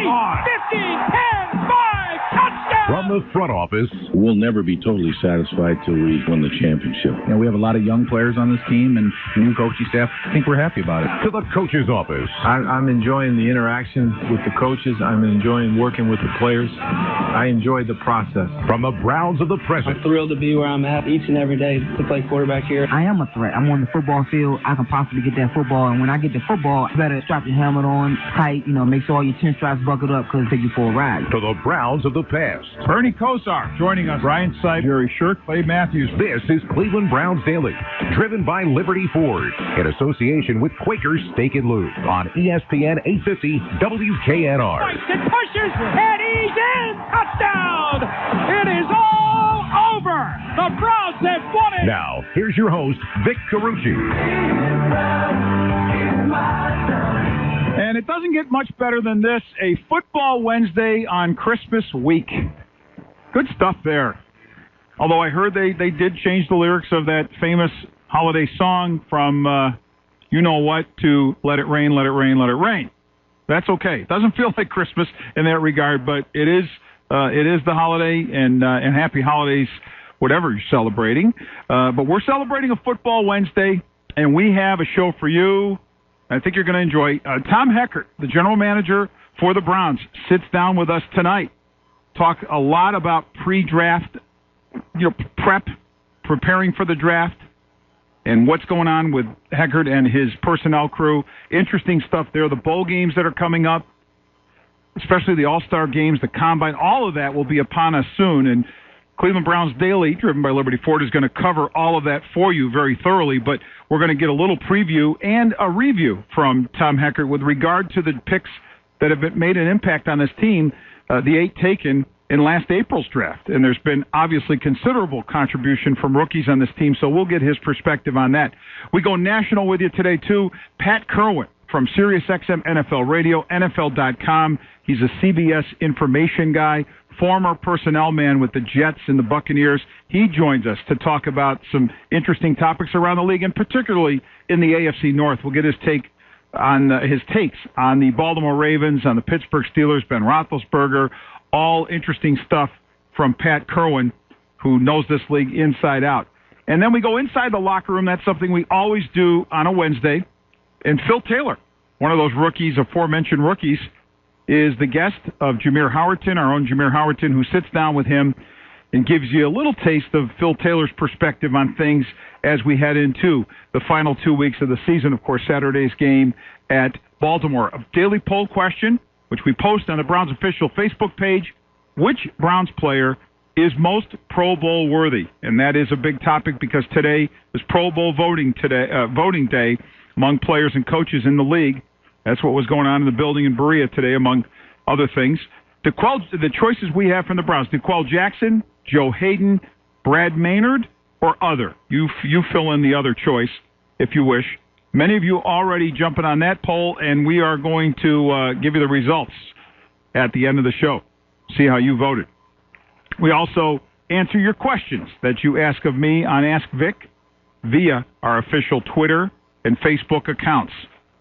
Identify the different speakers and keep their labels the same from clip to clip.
Speaker 1: 10, 5, touchdown!
Speaker 2: From the front office,
Speaker 3: we'll never be totally satisfied till we win the championship.
Speaker 4: We have a lot of young players on this team and new coaching staff. I think we're happy about it.
Speaker 2: To the coach's office.
Speaker 5: I'm enjoying the interaction with the coaches. I'm enjoying working with the players. I enjoy the process.
Speaker 2: From the Browns of the present.
Speaker 6: I'm thrilled to be where I'm at each and every day to play quarterback here.
Speaker 7: I am a threat. I'm on the football field. I can possibly get that football, and when I get the football, you better strap your helmet on tight, make sure all your chin straps buckled up because it'll take you for a ride.
Speaker 2: To the Browns of the past.
Speaker 8: Bernie Kosar joining us. Brian Sipe, Jerry Shirk, Clay Matthews.
Speaker 2: This is Cleveland Browns Daily, driven by Liberty Ford, in association with Quaker Steak and Lube on ESPN 850 WKNR.
Speaker 1: Fights and pushes, and he's in! Touchdown! It is all over! The Browns have won it!
Speaker 2: Now, here's your host, Vic Carucci.
Speaker 8: And it doesn't get much better than this, a Football Wednesday on Christmas week. Good stuff there. Although I heard they did change the lyrics of that famous holiday song from You Know What to Let It Rain, Let It Rain, Let It Rain. That's okay. It doesn't feel like Christmas in that regard, but it is the holiday, and happy holidays, whatever you're celebrating. But we're celebrating a Football Wednesday, and we have a show for you I think you're going to enjoy. Tom Heckert, the general manager for the Browns, sits down with us tonight. Talk a lot about pre-draft, prep, preparing for the draft, and what's going on with Heckert and his personnel crew. Interesting stuff there. The bowl games that are coming up, especially the All-Star games, the Combine, all of that will be upon us soon. And Cleveland Browns Daily, driven by Liberty Ford, is going to cover all of that for you very thoroughly. But we're going to get a little preview and a review from Tom Heckert with regard to the picks that have made an impact on this team, the 8 taken in last April's draft. And there's been obviously considerable contribution from rookies on this team, so we'll get his perspective on that. We go national with you today, too. Pat Kerwin from SiriusXM NFL Radio, NFL.com. He's a CBS information guy, former personnel man with the Jets and the Buccaneers. He joins us to talk about some interesting topics around the league, and particularly in the AFC North. We'll get his takes on the Baltimore Ravens, on the Pittsburgh Steelers, Ben Roethlisberger, all interesting stuff from Pat Kerwin, who knows this league inside out. And then we go inside the locker room. That's something we always do on a Wednesday. And Phil Taylor, one of those rookies, aforementioned rookies, is the guest of Jameer Howerton, our own Jameer Howerton, who sits down with him and gives you a little taste of Phil Taylor's perspective on things as we head into the final 2 weeks of the season. Of course, Saturday's game at Baltimore. A daily poll question, which we post on the Browns official Facebook page. Which Browns player is most Pro Bowl worthy? And that is a big topic because today is Pro Bowl voting day among players and coaches in the league. That's what was going on in the building in Berea today, among other things. The choices we have from the Browns: DeQuell Jackson, Joe Hayden, Brad Maynard, or other. You fill in the other choice if you wish. Many of you already jumping on that poll, and we are going to give you the results at the end of the show. See how you voted. We also answer your questions that you ask of me on Ask Vic via our official Twitter and Facebook accounts.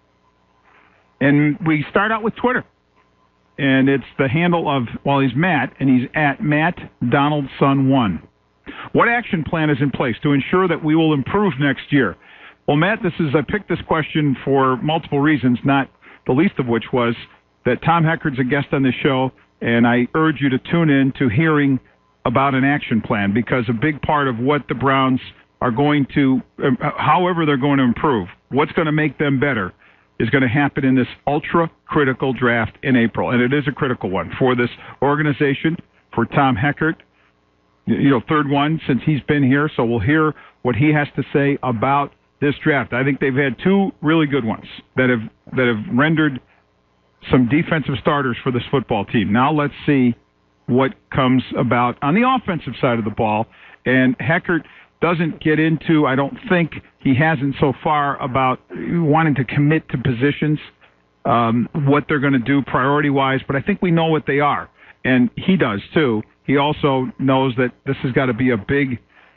Speaker 8: And we start out with Twitter. And it's the handle of, he's Matt, and he's at Matt Donaldson1. What action plan is in place to ensure that we will improve next year? Well, Matt, I picked this question for multiple reasons, not the least of which was that Tom Heckert's a guest on this show, and I urge you to tune in to hearing about an action plan, because a big part of what the Browns are going to, however they're going to improve, what's going to make them better, is going to happen in this ultra-critical draft in April. And it is a critical one for this organization, for Tom Heckert, third one since he's been here, so we'll hear what he has to say about this draft. I think they've had 2 really good ones that have rendered some defensive starters for this football team. Now let's see what comes about on the offensive side of the ball. And Heckert doesn't get into, I don't think he hasn't so far, about wanting to commit to positions, what they're going to do priority-wise, but I think we know what they are. And he does, too. He also knows that this has got to be a big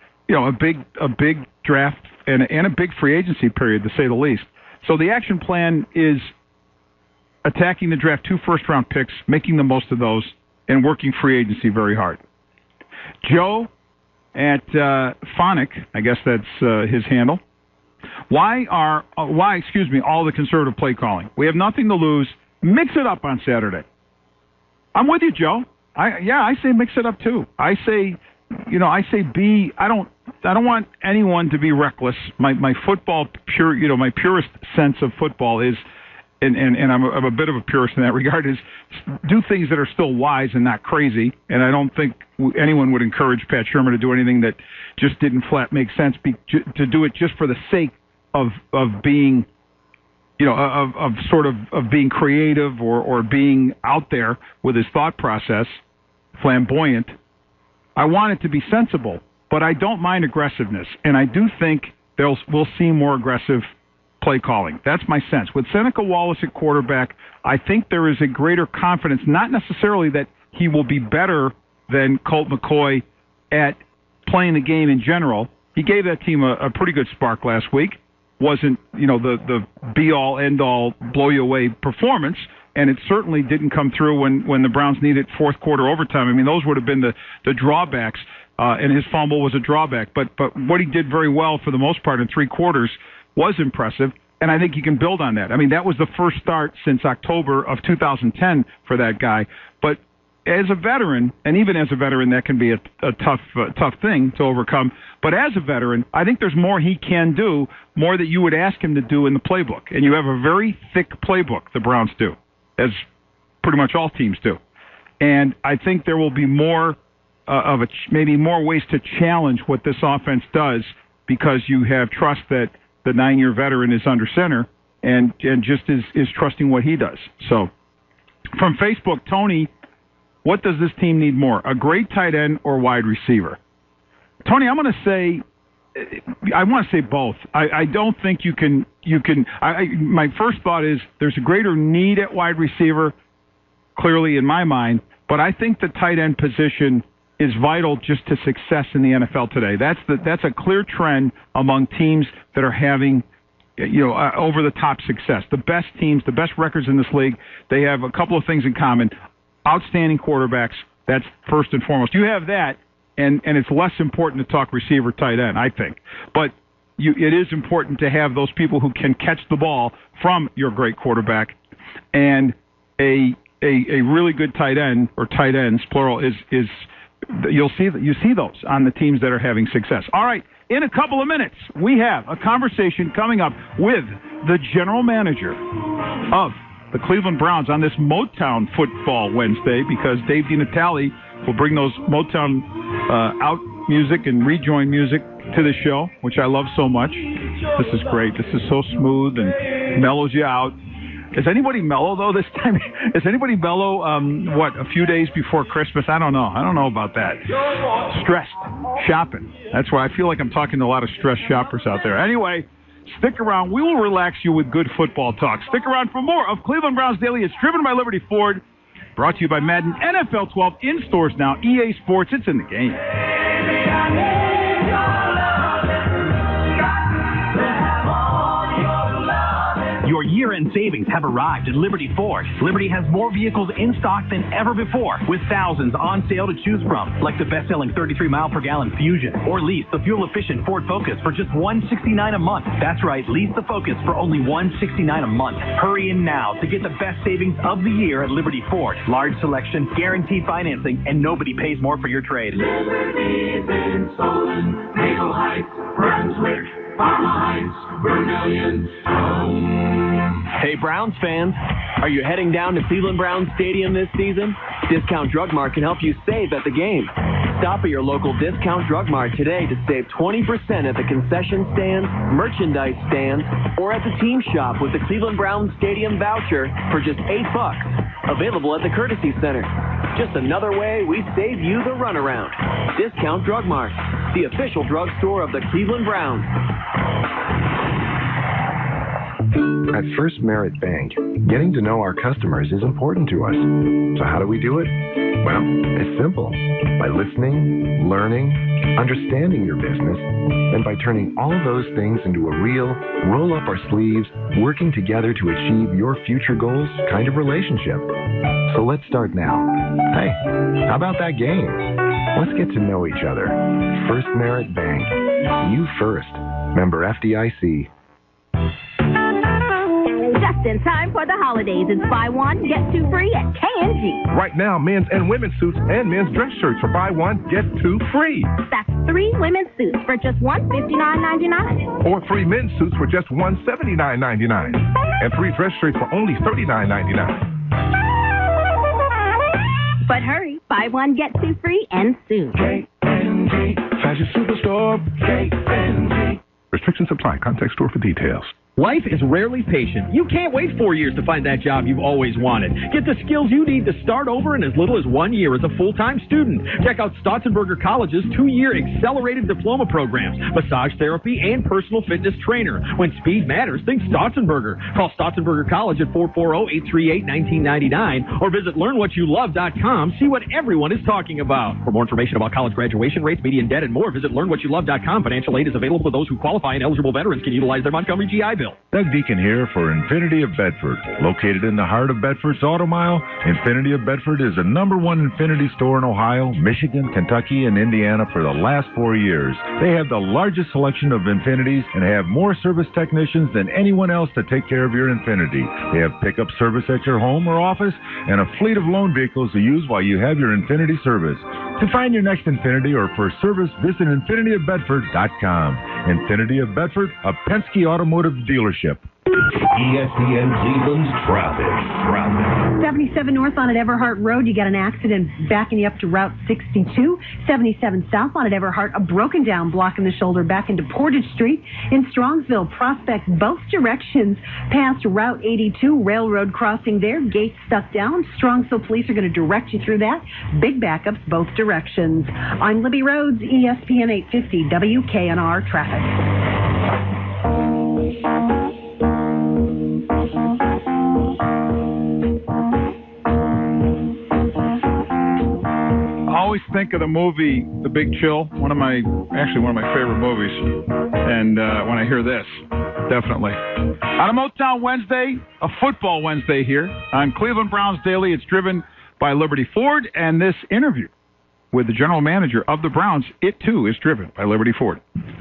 Speaker 8: draft and a big free agency period, to say the least. So the action plan is attacking the draft, 2 first-round picks, making the most of those, and working free agency very hard. Joe at Phonic, I guess that's his handle. Why all the conservative play calling? We have nothing to lose. Mix it up on Saturday. I'm with you, Joe. I say mix it up too. I say I don't want anyone to be reckless. My football my purest sense of football is, and I'm a bit of a purist in that regard, is do things that are still wise and not crazy. And I don't think anyone would encourage Pat Shermer to do anything that just didn't flat make sense, to do it just for the sake of being, of being creative or being out there with his thought process, flamboyant. I want it to be sensible, but I don't mind aggressiveness, and I do think we'll see more aggressive play calling. That's my sense. With Seneca Wallace at quarterback, I think there is a greater confidence, not necessarily that he will be better than Colt McCoy at playing the game in general. He gave that team a pretty good spark last week. Wasn't, the be-all, end-all, blow-you-away performance, and it certainly didn't come through when the Browns needed fourth quarter overtime. I mean, those would have been the drawbacks, and his fumble was a drawback. But what he did very well for the most part in 3 quarters was impressive, and I think you can build on that. I mean, that was the first start since October of 2010 for that guy. But as a veteran, and even as a veteran, that can be a tough thing to overcome. But as a veteran, I think there's more he can do, more that you would ask him to do in the playbook. And you have a very thick playbook, the Browns do, as pretty much all teams do. And I think there will be more maybe more ways to challenge what this offense does, because you have trust that the 9-year veteran is under center and just is trusting what he does. So from Facebook, Tony, what does this team need more, a great tight end or wide receiver? Tony, I'm going to say, I want to say both. I don't think you can. My first thought is there's a greater need at wide receiver, clearly in my mind, but I think the tight end position is vital just to success in the NFL today. That's a clear trend among teams that are having, over the top success. The best teams, the best records in this league, they have a couple of things in common. Outstanding quarterbacks, that's first and foremost. You have that, and it's less important to talk receiver, tight end, I think. But it is important to have those people who can catch the ball from your great quarterback, and a really good tight end, or tight ends, plural, is you see those on the teams that are having success. All right, in a couple of minutes, we have a conversation coming up with the general manager of the Cleveland Browns on this Motown Football Wednesday, because Dave DiNatale will bring those Motown out music and rejoin music to the show, which I love so much. This is great. This is so smooth and mellows you out. Is anybody mellow, though, this time? Is anybody mellow, a few days before Christmas? I don't know. I don't know about that. Stressed. Shopping. That's why I feel like I'm talking to a lot of stressed shoppers out there. Anyway, stick around. We will relax you with good football talk. Stick around for more of Cleveland Browns Daily. It's driven by Liberty Ford. Brought to you by Madden NFL 12 in stores now. EA Sports, it's in the game.
Speaker 9: Your year-end savings have arrived at Liberty Ford. Liberty has more vehicles in stock than ever before, with thousands on sale to choose from, like the best-selling 33-mile-per-gallon Fusion, or lease the fuel-efficient Ford Focus for just $169 a month. That's right, lease the Focus for only $169 a month. Hurry in now to get the best savings of the year at Liberty Ford. Large selection, guaranteed financing, and nobody pays more for your trade.
Speaker 10: Liberty's in Solon, Maple Heights, Brunswick, Parma Heights, Vermillion,
Speaker 11: Hey Browns fans, are you heading down to Cleveland Browns Stadium this season? Discount Drug Mart can help you save at the game. Stop at your local Discount Drug Mart today to save 20% at the concession stands, merchandise stands, or at the team shop with the Cleveland Browns Stadium voucher for just $8. Available at the Courtesy Center. Just another way we save you the runaround. Discount Drug Mart, the official drugstore of the Cleveland Browns.
Speaker 12: At First Merit Bank, getting to know our customers is important to us. So how do we do it? Well, it's simple. By listening, learning, understanding your business, and by turning all those things into a real, roll up our sleeves, working together to achieve your future goals kind of relationship. So let's start now. Hey, how about that game? Let's get to know each other. First Merit Bank. You first. Member FDIC.
Speaker 13: Just in time for the holidays. It's buy one, get two free at K&G.
Speaker 14: Right now, men's and women's suits and men's dress shirts for buy one, get two free.
Speaker 13: That's 3 women's suits for just $159.99.
Speaker 14: Or 3 men's suits for just $179.99. And 3 dress shirts for only $39.99.
Speaker 13: But hurry, buy one, get two free, and soon.
Speaker 14: K&G, Fashion Superstore, K&G. Restrictions apply. Contact store for details.
Speaker 15: Life is rarely patient. You can't wait 4 years to find that job you've always wanted. Get the skills you need to start over in as little as 1 year as a full-time student. Check out Stotzenberger College's 2-year accelerated diploma programs, massage therapy, and personal fitness trainer. When speed matters, think Stotzenberger. Call Stotzenberger College at 440-838-1999 or visit learnwhatyoulove.com. See what everyone is talking about. For more information about college graduation rates, median debt, and more, visit learnwhatyoulove.com. Financial aid is available to those who qualify, and eligible veterans can utilize their Montgomery GI Bill.
Speaker 3: Doug Deacon here for Infinity of Bedford. Located in the heart of Bedford's Auto Mile, Infinity of Bedford is the #1 Infinity store in Ohio, Michigan, Kentucky, and Indiana for the last 4 years. They have the largest selection of Infinities and have more service technicians than anyone else to take care of your Infinity. They have pickup service at your home or office and a fleet of loan vehicles to use while you have your Infinity service. To find your next Infinity or for service, visit InfinityofBedford.com. Infinity of Bedford, a Penske Automotive dealership.
Speaker 2: ESPN Cleveland's traffic.
Speaker 16: 77 north on at Everhart Road, you got an accident backing you up to Route 62. 77 south on at Everhart, a broken down block in the shoulder back into Portage Street. In Strongsville, Prospect, both directions past Route 82, railroad crossing there, gates stuck down. Strongsville police are going to direct you through that. Big backups both directions. I'm Libby Rhodes, ESPN 850 WKNR Traffic.
Speaker 8: I always think of the movie The Big Chill, one of my favorite movies. And when I hear this, definitely. On a Motown Wednesday, a football Wednesday here on Cleveland Browns Daily. It's driven by Liberty Ford, and this interview with the general manager of the Browns, it too is driven by Liberty Ford.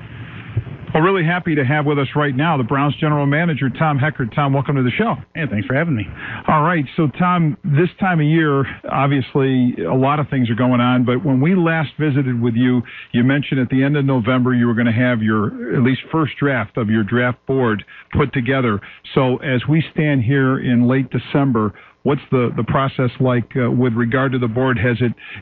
Speaker 8: Well, really happy to have with us right now the Browns general manager, Tom Heckert. Tom, welcome to the show.
Speaker 4: Hey, thanks for having me.
Speaker 8: All right. So, Tom, this time of year, obviously, a lot of things are going on. But when we last visited with you, you mentioned at the end of November you were going to have your, at least first draft of your draft board put together. So as we stand here in late December, what's the process like with regard to the board? Is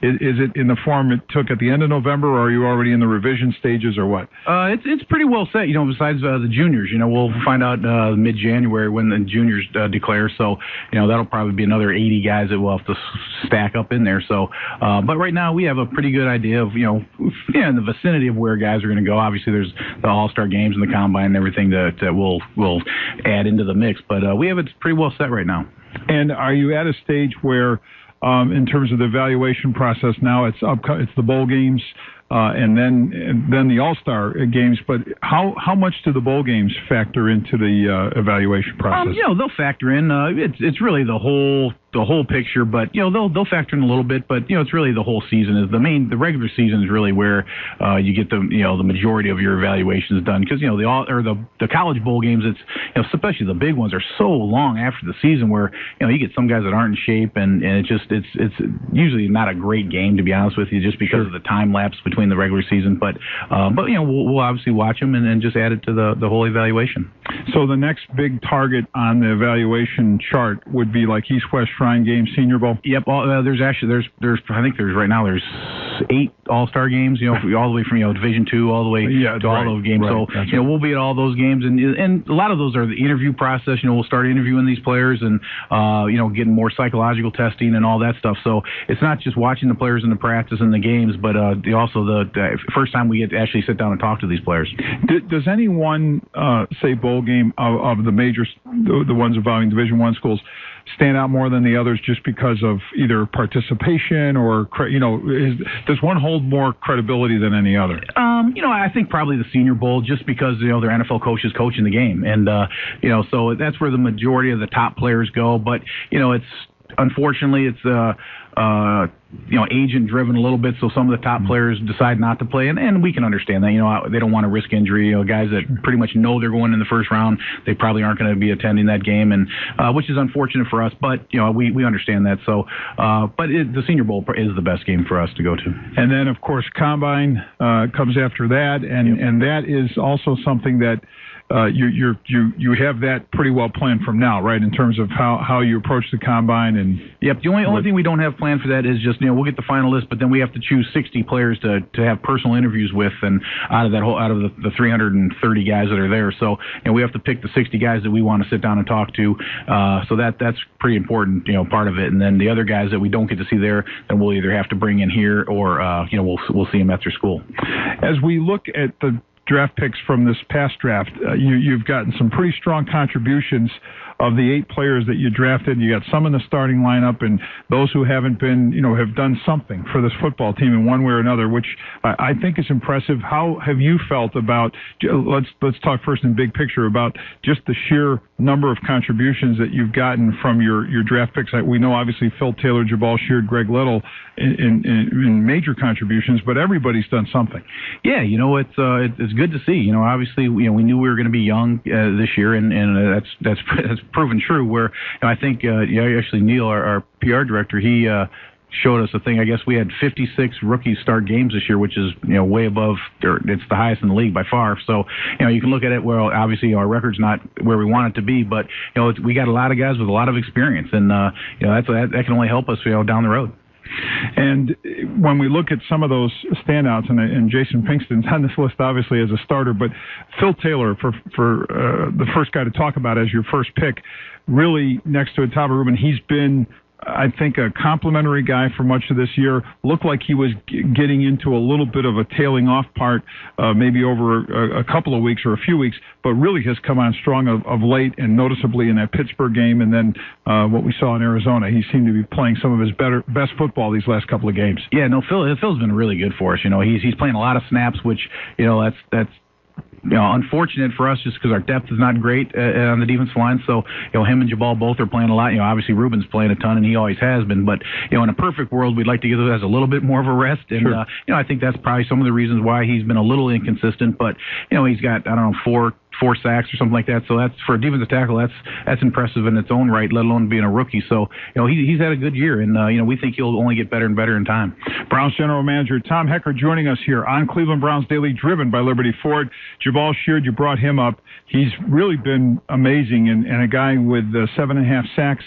Speaker 8: it in the form it took at the end of November, or are you already in the revision stages, or what?
Speaker 4: It's pretty well set. Besides the juniors, we'll find out mid-January when the juniors declare. So, that'll probably be another 80 guys that we'll have to stack up in there. So, but right now we have a pretty good idea of, in the vicinity of where guys are going to go. Obviously, there's the All-Star games and the Combine and everything that we'll add into the mix. But we have it pretty well set right now.
Speaker 8: And are you at a stage where, in terms of the evaluation process now, it's the bowl games, and then the All-Star games? But how much do the bowl games factor into the evaluation process?
Speaker 4: They'll factor in. It's really the whole picture, but they'll factor in a little bit. But it's really the whole season is the regular season is really where you get the majority of your evaluations done, because the college bowl games, it's especially the big ones, are so long after the season where you get some guys that aren't in shape, and it's usually not a great game, to be honest with you, just because of the time lapse between the regular season. But we'll obviously watch them and just add it to the whole evaluation.
Speaker 8: So the next big target on the evaluation chart would be like East-West Shrine Game, Senior Bowl.
Speaker 4: Yep. There's I think right now there's 8 All-Star games. All the way from Division II all the way to all those games. Right. So we'll be at all those games, and a lot of those are the interview process. We'll start interviewing these players and getting more psychological testing and all that stuff. So it's not just watching the players in the practice and the games, but also the first time we get to actually sit down and talk to these players.
Speaker 8: Does anyone say bowl game of the major, the ones involving Division I schools, stand out more than the others just because of either participation or, does one hold more credibility than any other?
Speaker 4: I think probably the Senior Bowl, just because, their NFL coaches coaching the game. And, so that's where the majority of the top players go. But, unfortunately, it's agent driven a little bit, so some of the top players decide not to play, and we can understand that. They don't want to risk injury. Guys that pretty much know they're going in the first round, they probably aren't going to be attending that game, and which is unfortunate for us. But we understand that. So, but the Senior Bowl is the best game for us to go to.
Speaker 8: And then, of course, Combine comes after that, and that is also something that. You have that pretty well planned from now, right? In terms of how you approach the Combine and.
Speaker 4: Yep. The only thing we don't have planned for that is just we'll get the final list, but then we have to choose 60 players to have personal interviews with, and out of the 330 guys that are there. So we have to pick the 60 guys that we want to sit down and talk to. So that's pretty important, part of it. And then the other guys that we don't get to see there, then we'll either have to bring in here or we'll see them after school.
Speaker 8: As we look at the draft picks from this past draft, you've gotten some pretty strong contributions of the 8 players that you drafted. You got some in the starting lineup, and those who haven't been, have done something for this football team in one way or another, which I think is impressive. How have you felt about, let's talk first in big picture, about just the sheer number of contributions that you've gotten from your draft picks? We know obviously Phil Taylor, Jabal Sheard, Greg Little in major contributions, but everybody's done something.
Speaker 4: Yeah, it's good to see. Obviously, we knew we were going to be young this year, and that's proven true. Where I think actually Neil, our PR director, he showed us a thing. I guess we had 56 rookies start games this year, which is way above. It's the highest in the league by far. So you can look at it. Well, obviously our record's not where we want it to be, but we got a lot of guys with a lot of experience, and that can only help us down the road.
Speaker 8: And when we look at some of those standouts, and Jason Pinkston's on this list obviously as a starter, but Phil Taylor, for the first guy to talk about as your first pick, really next to Otava Rubin, he's been, I think, a complimentary guy for much of this year. Looked like he was getting into a little bit of a tailing off part, maybe over a couple of weeks or a few weeks, but really has come on strong of late, and noticeably in that Pittsburgh game, and then what we saw in Arizona. He seemed to be playing some of his best football these last couple of games.
Speaker 4: Yeah, no, Phil's been really good for us. He's playing a lot of snaps, which that's unfortunate for us just because our depth is not great on the defensive line. So, him and Jabal both are playing a lot. Obviously Rubin's playing a ton, and he always has been. But, in a perfect world, we'd like to give those guys a little bit more of a rest. And,
Speaker 8: sure.
Speaker 4: I think that's probably some of the reasons why he's been a little inconsistent. But, he's got, four sacks or something like that. So that's, for a defensive tackle, that's impressive in its own right, let alone being a rookie. So, he's had a good year, and, we think he'll only get better and better in time.
Speaker 8: Browns General Manager Tom Hecker joining us here on Cleveland Browns Daily, driven by Liberty Ford. Jabal Sheard, you brought him up. He's really been amazing, and a guy with 7.5 sacks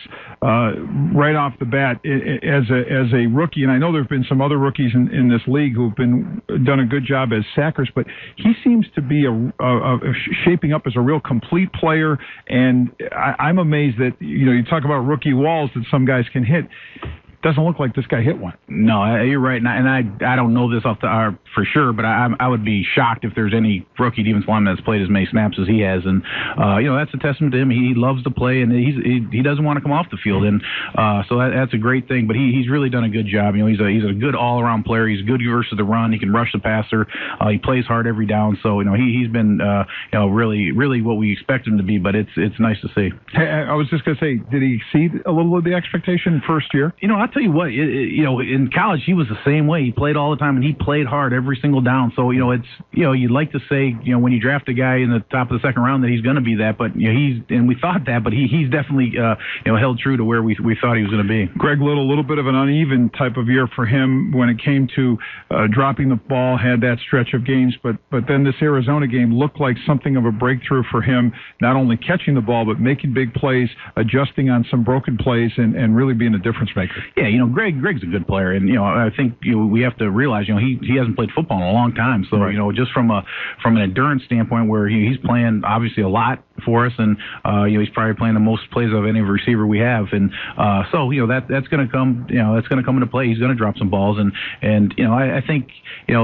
Speaker 8: right off the bat as a rookie. And I know there have been some other rookies in this league who've done a good job as sackers, but he seems to be shaping up as a real complete player. And I'm amazed that you talk about rookie walls that some guys can hit. Doesn't look like this guy hit one.
Speaker 4: No, you're right, and I don't know this for sure, but I would be shocked if there's any rookie defensive lineman that's played as many snaps as he has, and that's a testament to him. He loves to play, and he doesn't want to come off the field, and so that's a great thing. But he's really done a good job. He's a good all-around player. He's good versus the run. He can rush the passer. He plays hard every down. So he's been really what we expect him to be. But it's nice to see.
Speaker 8: Hey, I was just gonna say, did he exceed a little of the expectation first year?
Speaker 4: I'll tell you what, in college he was the same way. He played all the time, and he played hard every single down. So it's you'd like to say when you draft a guy in the top of the second round that he's going to be that, but we thought that, but he's definitely held true to where we thought he was going to be.
Speaker 8: Greg Little, a little bit of an uneven type of year for him when it came to dropping the ball. Had that stretch of games, but then this Arizona game looked like something of a breakthrough for him. Not only catching the ball, but making big plays, adjusting on some broken plays, and really being a difference maker.
Speaker 4: Yeah, Greg's a good player, and I think we have to realize he hasn't played football in a long time. So
Speaker 8: right.
Speaker 4: Just from an endurance standpoint, where he's playing obviously a lot for us, and he's probably playing the most plays of any receiver we have, and so that's going to come that's going to come into play. He's going to drop some balls, and I think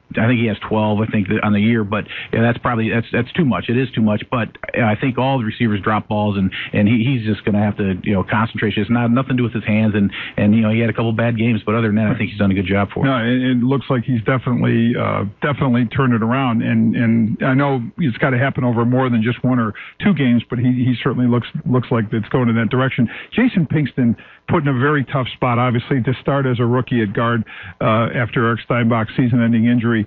Speaker 4: I think he has 12, I think, on the year, but that's probably that's too much. It is too much, but I think all the receivers drop balls, and he's just going to have to concentrate. It's nothing to do with his hands, and he had a couple bad games, but other than that, I think he's done a good job for us.
Speaker 8: No, it looks like he's definitely turned it around, and I know it's got to happen over more than just 1 or 2 games, but he certainly looks like it's going in that direction. Jason Pinkston put in a very tough spot, obviously, to start as a rookie at guard after Eric Steinbach's season-ending injury.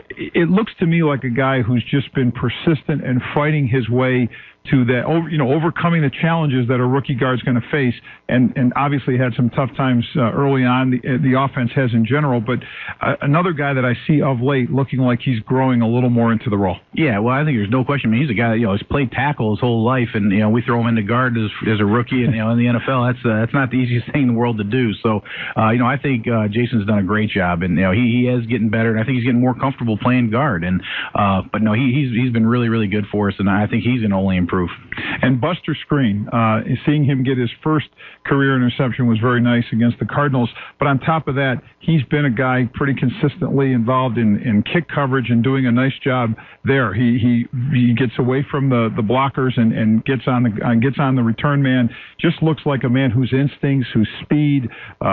Speaker 8: It looks to me like a guy who's just been persistent and fighting his way to that, overcoming the challenges that a rookie guard's going to face, and obviously had some tough times early on. The offense has in general, but another guy that I see of late looking like he's growing a little more into the role.
Speaker 4: Yeah, well, I think there's no question. I mean, he's a guy that has played tackle his whole life, and we throw him into guard as a rookie, and in the NFL, that's not the easiest thing in the world to do. So, I think Jason's done a great job, and he is getting better, and I think he's getting more comfortable playing guard. And but no, he's been really, really good for us, and I think he's going to only improve.
Speaker 8: And Buster Skrine, seeing him get his first career interception was very nice against the Cardinals. But on top of that, he's been a guy pretty consistently involved in kick coverage and doing a nice job there. He gets away from the blockers and gets on the return man. Just looks like a man whose instincts, whose speed,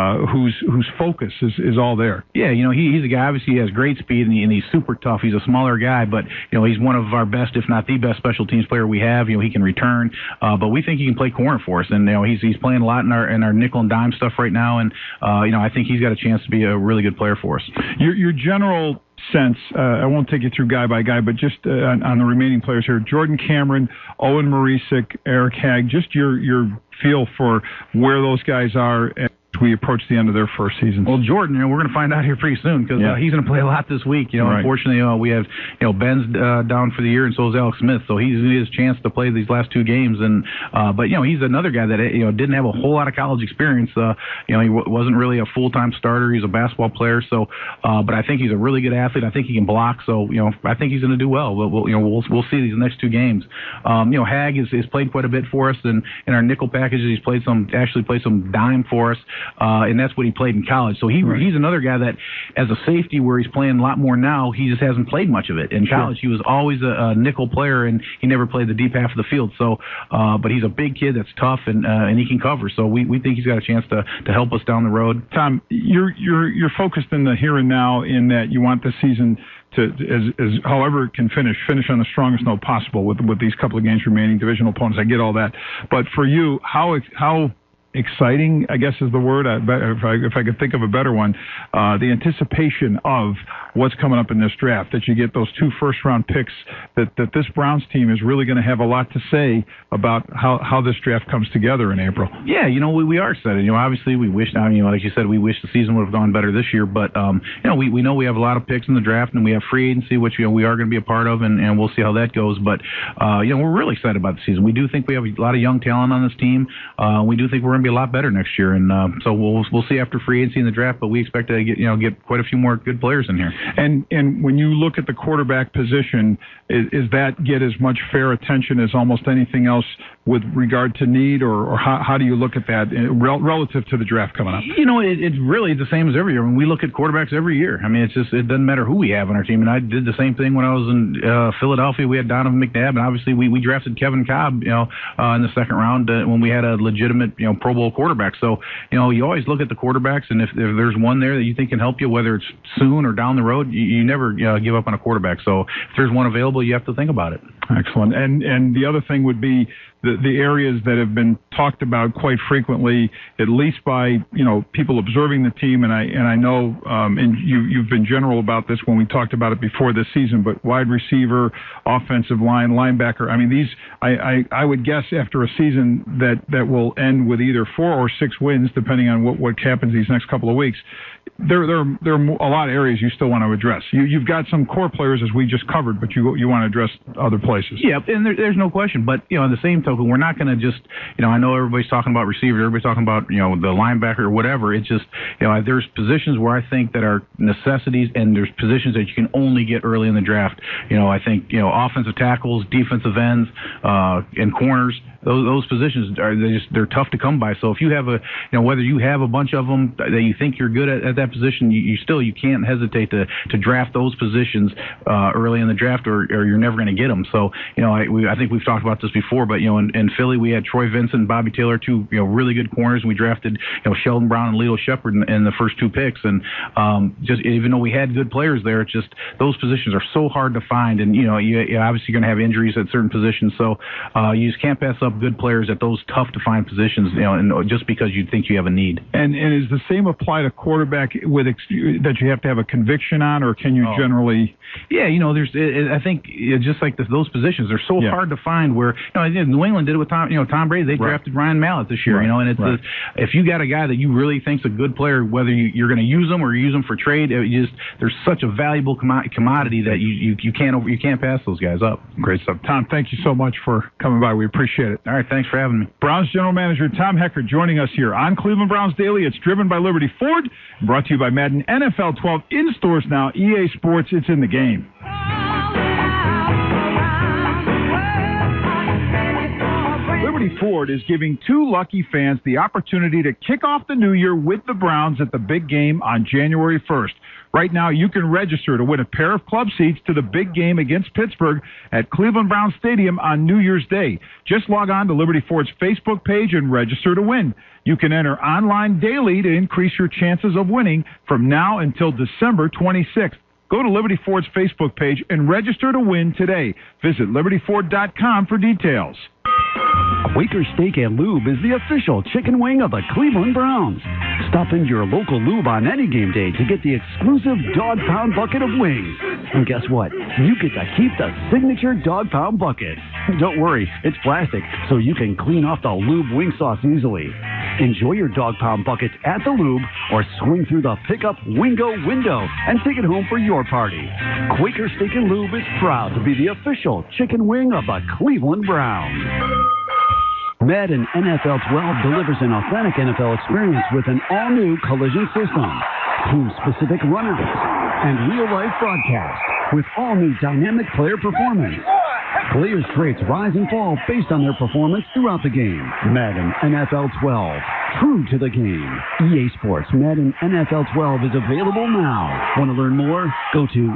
Speaker 8: whose focus is all there.
Speaker 4: Yeah, he's a guy. Obviously, he has great speed and he's super tough. He's a smaller guy, but he's one of our best, if not the best, special teams player we have. He can return, but we think he can play corner for us, and he's playing a lot in our nickel and dime stuff right now, and I think he's got a chance to be a really good player for us.
Speaker 8: Your general sense, I won't take you through guy by guy, but just on the remaining players here: Jordan Cameron, Owen Marisic, Eric Hagg. Just your feel for where those guys are as we approach the end of their first season.
Speaker 4: Well, Jordan, we're going to find out here pretty soon because he's going to play a lot this week.
Speaker 8: Right.
Speaker 4: Unfortunately, we have Ben's down for the year, and so is Alex Smith. So he has a chance to play these last 2 games, and but he's another guy that didn't have a whole lot of college experience. He wasn't really a full-time starter. He's a basketball player. So, but I think he's a really good athlete. I think he can block. So I think he's going to do well. We'll see these next 2 games. Hagg has played quite a bit for us, and in our nickel packages, he's played some dime for us. And that's what he played in college. So he's another guy that, as a safety, where he's playing a lot more now, he just hasn't played much of it. In college, he was always a nickel player, and he never played the deep half of the field. So, but he's a big kid that's tough, and he can cover. So we think he's got a chance to help us down the road.
Speaker 8: Tom, you're focused in the here and now, in that you want the season to, as however it can finish on the strongest note possible with these couple of games remaining, divisional opponents. I get all that, but for you, how exciting, I guess, is the word. If I could think of a better one, the anticipation of what's coming up in this draft, that you get those 2 first-round picks, that this Browns team is really going to have a lot to say about how this draft comes together in April.
Speaker 4: Yeah, we are excited. Obviously we wish, like you said, we wish the season would have gone better this year, but we know we have a lot of picks in the draft, and we have free agency, which we are going to be a part of, and we'll see how that goes. But we're really excited about the season. We do think we have a lot of young talent on this team. We do think we're going to be a lot better next year, and so we'll see after free agency in the draft, but we expect to get quite a few more good players in here.
Speaker 8: And when you look at the quarterback position, is that get as much fair attention as almost anything else with regard to need, or how do you look at that relative to the draft coming up?
Speaker 4: It's really the same as every year. When we look at quarterbacks every year, I mean, it doesn't matter who we have on our team. And I did the same thing when I was in Philadelphia. We had Donovan McNabb, and obviously we drafted Kevin Cobb, in the second round when we had a legitimate, Pro Bowl quarterback. So, you always look at the quarterbacks, and if there's one there that you think can help you, whether it's soon or down the road, you never give up on a quarterback. So if there's one available, you have to think about it.
Speaker 8: Excellent. And the other thing would be the areas that have been talked about quite frequently, at least by people observing the team, and I know, and you've been general about this when we talked about it before this season, but wide receiver, offensive line, linebacker. I mean, these I would guess after a season that will end with either 4 or 6 wins, depending on what happens these next couple of weeks. There are a lot of areas you still want to address. You've got some core players, as we just covered, but you want to address other places.
Speaker 4: Yeah, and there's no question. But on the same token, we're not going to just, I know everybody's talking about receivers, everybody's talking about, the linebacker or whatever. It's just, there's positions where I think that are necessities, and there's positions that you can only get early in the draft. I think, offensive tackles, defensive ends, and corners. Those positions they're tough to come by. So if you have whether you have a bunch of them that you think you're good at that position, you can't hesitate to draft those positions early in the draft, or you're never going to get them. So I think we've talked about this before, but in Philly we had Troy Vincent and Bobby Taylor, two really good corners. We drafted Sheldon Brown and Lito Shepherd in the first two picks, and just even though we had good players there, it's just those positions are so hard to find, and you're obviously going to have injuries at certain positions. So you just can't pass up good players at those tough to find positions, and just because you think you have a need.
Speaker 8: And is the same apply to quarterback that you have to have a conviction on, or can you generally?
Speaker 4: Yeah, I think just like those positions, they're so hard to find. Where New England did it with Tom Brady. They drafted Ryan Mallett this year. And it's if you got a guy that you really think's a good player, whether you're going to use them or use them for trade, there's such a valuable commodity that you can't pass those guys up.
Speaker 8: Great stuff, Tom. Thank you so much for coming by. We appreciate it.
Speaker 4: All right, thanks for having me.
Speaker 8: Browns General Manager Tom Heckert joining us here on Cleveland Browns Daily. It's driven by Liberty Ford, brought to you by Madden NFL 12 in stores now. EA Sports, it's in the game. Liberty Ford is giving two lucky fans the opportunity to kick off the new year with the Browns at the big game on January 1st. Right now, you can register to win a pair of club seats to the big game against Pittsburgh at Cleveland Browns Stadium on New Year's Day. Just log on to Liberty Ford's Facebook page and register to win. You can enter online daily to increase your chances of winning from now until December 26th. Go to Liberty Ford's Facebook page and register to win today. Visit LibertyFord.com for details.
Speaker 17: Quaker Steak and Lube is the official chicken wing of the Cleveland Browns. Stop into your local lube on any game day to get the exclusive Dog Pound bucket of wings. And guess what? You get to keep the signature Dog Pound bucket. Don't worry, it's plastic, so you can clean off the lube wing sauce easily. Enjoy your Dog Pound buckets at the lube or swing through the pickup Wingo window and take it home for your party. Quaker Steak and Lube is proud to be the official chicken wing of the Cleveland Browns. Madden NFL 12 delivers an authentic NFL experience with an all-new collision system, team-specific runners, and real-life broadcast with all-new dynamic player performance. Players' traits rise and fall based on their performance throughout the game. Madden NFL 12, true to the game. EA Sports Madden NFL 12 is available now. Want to learn more? Go to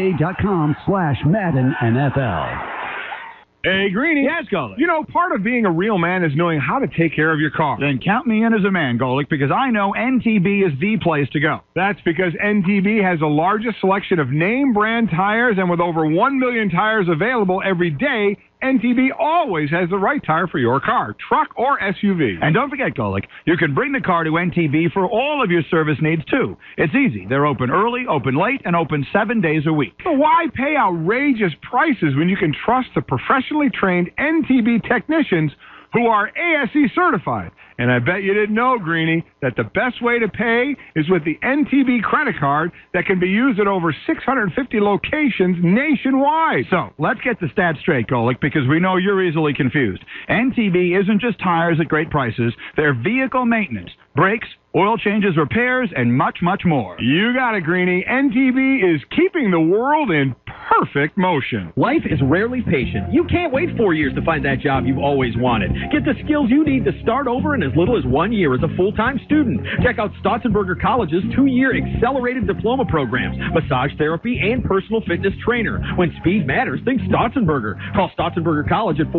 Speaker 17: EA.com/Madden NFL.
Speaker 8: Hey, Greenie.
Speaker 18: Yes, Golick.
Speaker 8: Part of being a real man is knowing how to take care of your car.
Speaker 18: Then count me in as a man, Golick, because I know NTB is the place to go.
Speaker 8: That's because NTB has the largest selection of name brand tires, and with over 1 million tires available every day, NTB always has the right tire for your car, truck, or SUV.
Speaker 18: And don't forget, Golick, you can bring the car to NTB for all of your service needs, too. It's easy. They're open early, open late, and open 7 days a week.
Speaker 8: So why pay outrageous prices when you can trust the professionally trained NTB technicians who are ASE certified? And I bet you didn't know, Greenie, that the best way to pay is with the NTB credit card that can be used at over 650 locations nationwide.
Speaker 18: So, let's get the stats straight, Golick, because we know you're easily confused. NTB isn't just tires at great prices. They're vehicle maintenance, brakes, oil changes, repairs, and much, much more.
Speaker 8: You got it, Greenie. NTB is keeping the world in perfect motion.
Speaker 15: Life is rarely patient. You can't wait 4 years to find that job you've always wanted. Get the skills you need to start over in as little as 1 year as a full-time student. Check out Stotzenberger College's 2-year accelerated diploma programs, massage therapy, and personal fitness trainer. When speed matters, think Stotzenberger. Call Stotzenberger College at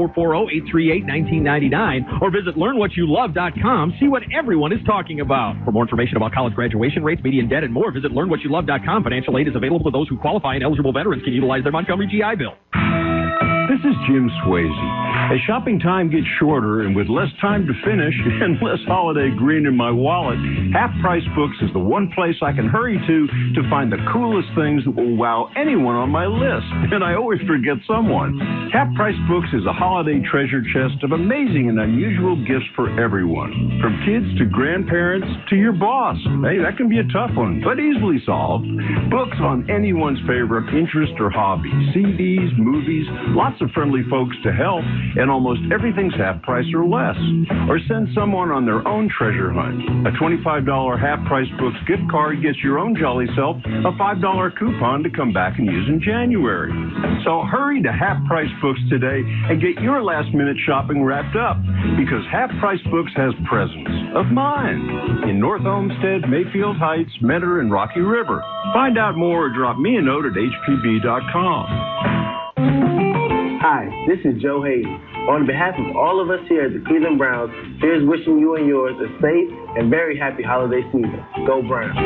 Speaker 15: 440-838-1999 or visit learnwhatyoulove.com. See what everyone is talking about. For more information about college graduation rates, median debt, and more, visit learnwhatyoulove.com. Financial aid is available to those who qualify, and eligible veterans can utilize their Montgomery GI Bill.
Speaker 19: This is Jim Swayze. As shopping time gets shorter and with less time to finish and less holiday green in my wallet, Half Price Books is the one place I can hurry to find the coolest things that will wow anyone on my list. And I always forget someone. Half Price Books is a holiday treasure chest of amazing and unusual gifts for everyone. From kids to grandparents to your boss. Hey, that can be a tough one, but easily solved. Books on anyone's favorite interest or hobby. CDs, movies, lots of friendly folks to help. and almost everything's half price or less. Or send someone on their own treasure hunt. A $25 Half Price Books gift card gets your own jolly self a $5 coupon to come back and use in January. So hurry to Half Price Books today and get your last-minute shopping wrapped up, because Half Price Books has presents of mine in North Olmsted, Mayfield Heights, Mentor, and Rocky River. Find out more or drop me a note at hpb.com.
Speaker 20: Hi, this is Joe Hayden. On behalf of all of us here at the Cleveland Browns, here's wishing you and yours a safe and very happy holiday season. Go Browns.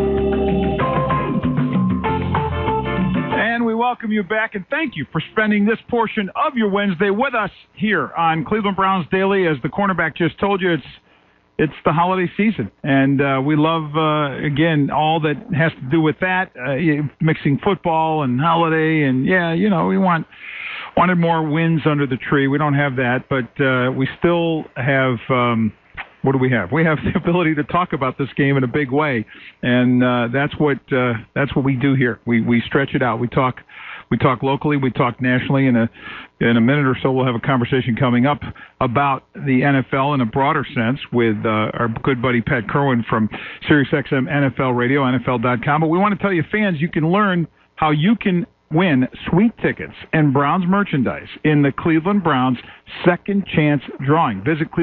Speaker 8: And we welcome you back, and thank you for spending this portion of your Wednesday with us here on Cleveland Browns Daily. As the cornerback just told you, it's the holiday season, and we love, again, all that has to do with that, mixing football and holiday, and, we wanted more wins under the tree. We don't have that, but we still have, what do we have? We have the ability to talk about this game in a big way, and that's what we do here. We stretch it out. We talk locally. We talk nationally. In a minute or so, we'll have a conversation coming up about the NFL in a broader sense with our good buddy Pat Kerwin from SiriusXM NFL Radio, NFL.com. But we want to tell you, fans, you can learn how you can win sweet tickets and Browns merchandise in the Cleveland Browns Second Chance Drawing. Visit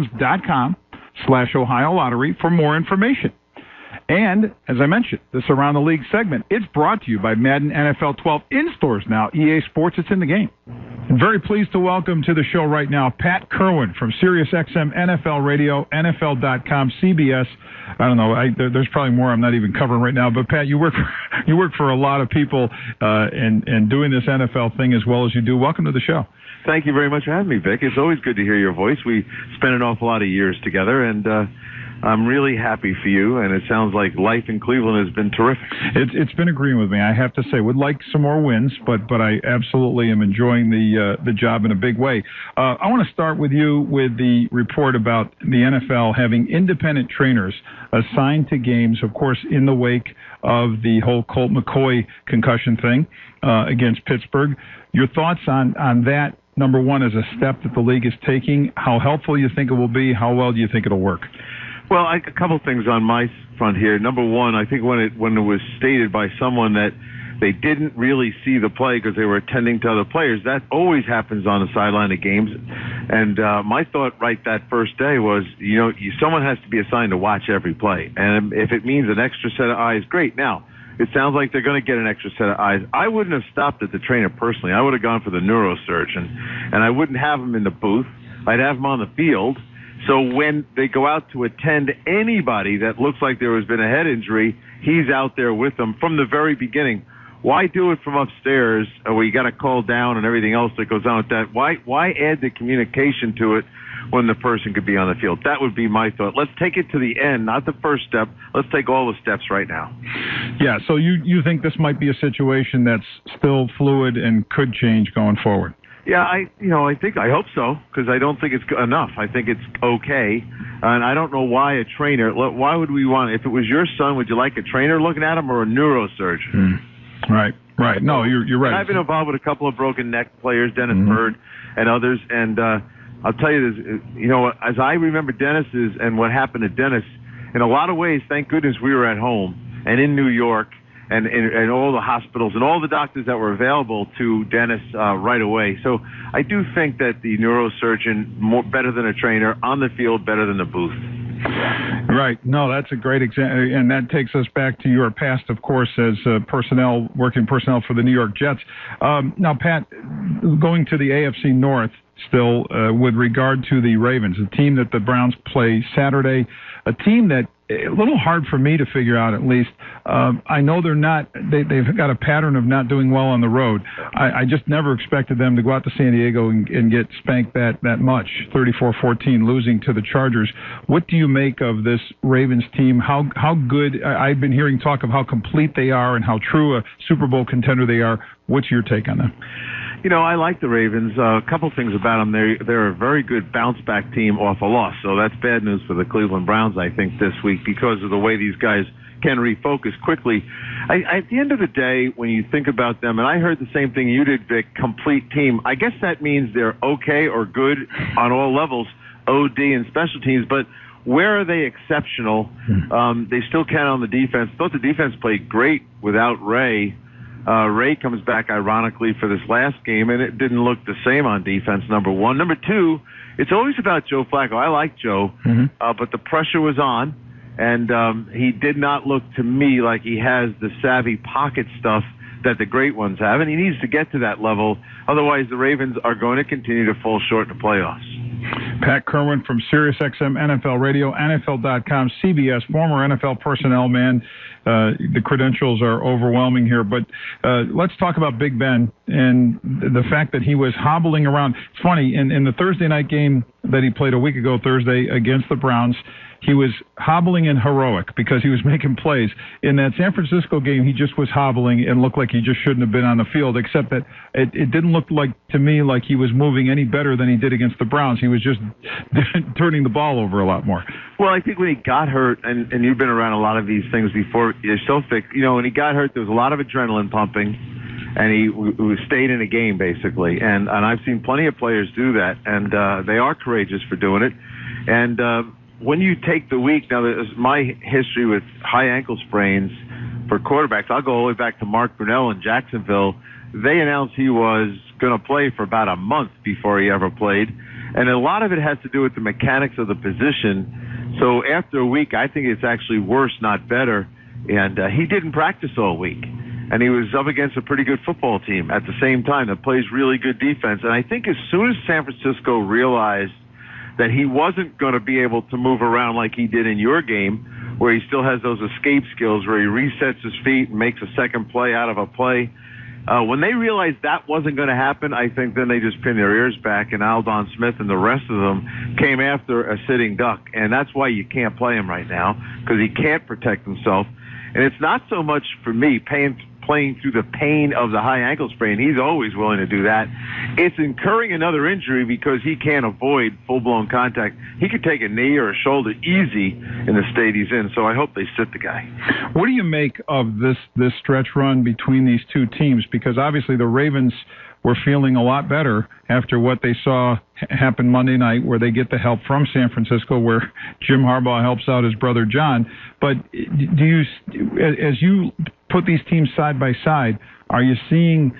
Speaker 8: clevelandbrowns.com/Ohio Lottery for more information. And, as I mentioned, this Around the League segment, it's brought to you by Madden NFL 12 in stores now. EA Sports, it's in the game. I'm very pleased to welcome to the show right now Pat Kerwin from SiriusXM NFL Radio, NFL.com, CBS. I don't know. There's probably more I'm not even covering right now. But, Pat, you work for a lot of people and doing this NFL thing as well as you do. Welcome to the show.
Speaker 21: Thank you very much for having me, Vic. It's always good to hear your voice. We spent an awful lot of years together, and I'm really happy for you, and it sounds like life in Cleveland has been terrific.
Speaker 8: It's been agreeing with me, I have to say. Would like some more wins, but I absolutely am enjoying the job in a big way. I want to start with you with the report about the NFL having independent trainers assigned to games, of course, in the wake of the whole Colt McCoy concussion thing against Pittsburgh. Your thoughts on that, number one, as a step that the league is taking, how helpful you think it will be, how well do you think it'll work?
Speaker 21: Well, a couple things on my front here. Number one, I think when it was stated by someone that they didn't really see the play because they were attending to other players, that always happens on the sideline of games. And my thought right that first day was, someone has to be assigned to watch every play. And if it means an extra set of eyes, great. Now, it sounds like they're going to get an extra set of eyes. I wouldn't have stopped at the trainer personally. I would have gone for the neurosurgeon, and I wouldn't have him in the booth. I'd have him on the field. So when they go out to attend anybody that looks like there has been a head injury, he's out there with them from the very beginning. Why do it from upstairs where you got to call down and everything else that goes on with that? Why add the communication to it when the person could be on the field? That would be my thought. Let's take it to the end, not the first step. Let's take all the steps right now.
Speaker 8: Yeah, so you think this might be a situation that's still fluid and could change going forward?
Speaker 21: Yeah, I hope so, because I don't think it's enough. I think it's okay, and I don't know why a trainer. Why would we want? If it was your son, would you like a trainer looking at him or a neurosurgeon?
Speaker 8: Right. No, you're right.
Speaker 21: I've been involved with a couple of broken neck players, Dennis Bird and others, and I'll tell you this. As I remember Dennis's and what happened to Dennis, in a lot of ways, thank goodness we were at home and in New York. And all the hospitals and all the doctors that were available to Dennis right away. So I do think that the neurosurgeon, better than a trainer, on the field better than the booth.
Speaker 8: Right. No, that's a great example. And that takes us back to your past, of course, as working personnel for the New York Jets. Now, Pat, going to the AFC North still with regard to the Ravens, a team that the Browns play Saturday, a team that a little hard for me to figure out, at least. I know they've got a pattern of not doing well on the road. I just never expected them to go out to San Diego and get spanked that much, 34-14, losing to the Chargers. What do you make of this Ravens team? How good? I've been hearing talk of how complete they are and how true a Super Bowl contender they are. What's your take on them?
Speaker 21: I like the Ravens. A couple things about them. They're a very good bounce-back team off a loss. So that's bad news for the Cleveland Browns, I think, this week because of the way these guys can refocus quickly. At the end of the day, when you think about them, and I heard the same thing you did, Vic, complete team, I guess that means they're okay or good on all levels, OD and special teams, but where are they exceptional? They still count on the defense. Thought the defense played great without Ray. Ray comes back, ironically, for this last game, and it didn't look the same on defense, number one. Number two, it's always about Joe Flacco. I like Joe, but the pressure was on, and he did not look to me like he has the savvy pocket stuff that the great ones have, and he needs to get to that level. Otherwise, the Ravens are going to continue to fall short in the playoffs.
Speaker 8: Pat Kerwin from SiriusXM NFL Radio, NFL.com, CBS, former NFL personnel man. The credentials are overwhelming here, but let's talk about Big Ben and the fact that he was hobbling around. It's funny, in the Thursday night game that he played a week ago Thursday against the Browns, he was hobbling and heroic because he was making plays. In that San Francisco game, he just was hobbling and looked like he just shouldn't have been on the field, except that it didn't look like to me like he was moving any better than he did against the Browns. He was just turning the ball over a lot more.
Speaker 21: Well, I think when he got hurt, and you've been around a lot of these things before yourself, Vic, when he got hurt, there was a lot of adrenaline pumping, and he stayed in a game, basically. And I've seen plenty of players do that, and they are courageous for doing it. And when you take the week, now there's my history with high ankle sprains for quarterbacks. I'll go all the way back to Mark Brunell in Jacksonville. They announced he was going to play for about a month before he ever played. And a lot of it has to do with the mechanics of the position. So after a week, I think it's actually worse, not better. And he didn't practice all week. And he was up against a pretty good football team at the same time that plays really good defense. And I think as soon as San Francisco realized that he wasn't going to be able to move around like he did in your game, where he still has those escape skills, where he resets his feet and makes a second play out of a play. When they realized that wasn't going to happen, I think then they just pinned their ears back, and Aldon Smith and the rest of them came after a sitting duck. And that's why you can't play him right now, because he can't protect himself. And it's not so much for me playing through the pain of the high ankle sprain. He's always willing to do that. It's incurring another injury because he can't avoid full-blown contact. He could take a knee or a shoulder easy in the state he's in, so I hope they sit the guy.
Speaker 8: What do you make of this stretch run between these two teams? Because obviously the Ravens were feeling a lot better after what they saw happen Monday night, where they get the help from San Francisco, where Jim Harbaugh helps out his brother John. But do you, as you put these teams side by side, are you seeing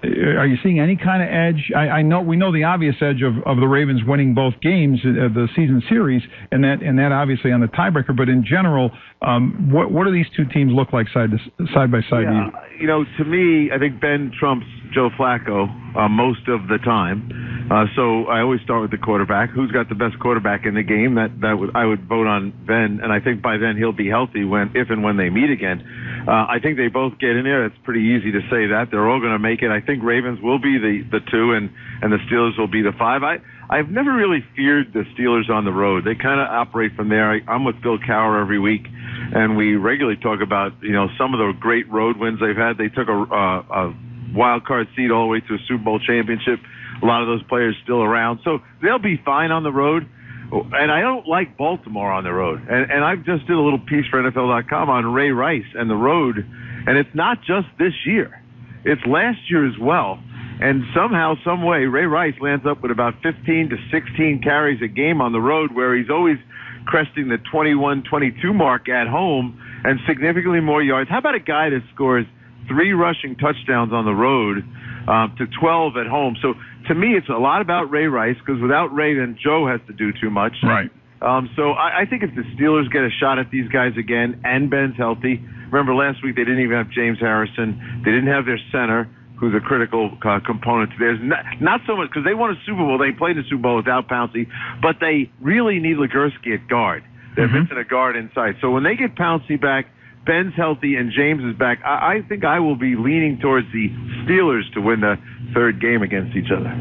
Speaker 8: any kind of edge? We know the obvious edge of the Ravens winning both games of the season series, and that obviously on the tiebreaker. But in general, what do these two teams look like side by side?
Speaker 21: Yeah, to me, I think Ben trumps Joe Flacco most of the time. So I always start with the quarterback. Who's got the best quarterback in the game? I would vote on Ben, and I think by then he'll be healthy if and when they meet again. I think they both get in there. It's pretty easy to say that. They're all going to make it. I think Ravens will be the 2, and the Steelers will be the 5. I've never really feared the Steelers on the road. They kind of operate from there. I'm with Bill Cowher every week, and we regularly talk about some of the great road wins they've had. They took a wild card seed all the way to a Super Bowl championship. A lot of those players still around, so they'll be fine on the road. And I don't like Baltimore on the road. And I just did a little piece for NFL.com on Ray Rice and the road, and it's not just this year. It's last year as well. And somehow, some way, Ray Rice lands up with about 15 to 16 carries a game on the road, where he's always cresting the 21-22 mark at home and significantly more yards. How about a guy that scores 3 rushing touchdowns on the road to 12 at home? So to me, it's a lot about Ray Rice, because without Ray, then Joe has to do too much.
Speaker 8: Right.
Speaker 21: So I think if the Steelers get a shot at these guys again and Ben's healthy, remember last week they didn't even have James Harrison. They didn't have their center, who's a critical component to theirs. Not so much because they won a Super Bowl. They played the Super Bowl without Pouncey, but they really need Legursky at guard. They're missing a guard inside. So when they get Pouncey back, Ben's healthy, and James is back, I think I will be leaning towards the Steelers to win the third game against each other.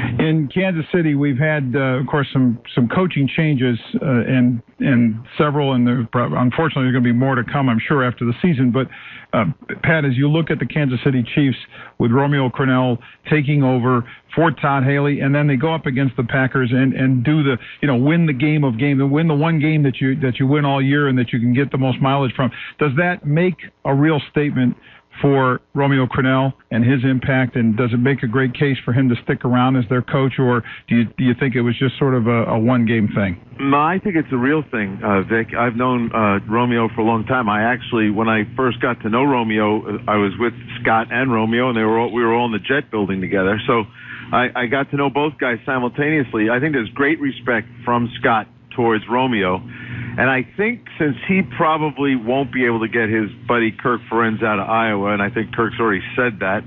Speaker 8: In Kansas City, we've had, of course, some coaching changes and several, and unfortunately there's going to be more to come, I'm sure, after the season. But Pat, as you look at the Kansas City Chiefs with Romeo Crennel taking over for Todd Haley, and then they go up against the Packers and do the, win the game of games, and win the one game that you win all year and that you can get the most mileage from. Does that make a real statement for Romeo Crennel and his impact, and does it make a great case for him to stick around as their coach, or do you think it was just sort of a one-game thing?
Speaker 21: No, I think it's a real thing, Vic. I've known Romeo for a long time. I actually, when I first got to know Romeo, I was with Scott and Romeo, and we were all in the Jet Building together. So I got to know both guys simultaneously. I think there's great respect from Scott towards Romeo. And I think since he probably won't be able to get his buddy Kirk Ferenz out of Iowa, and I think Kirk's already said that,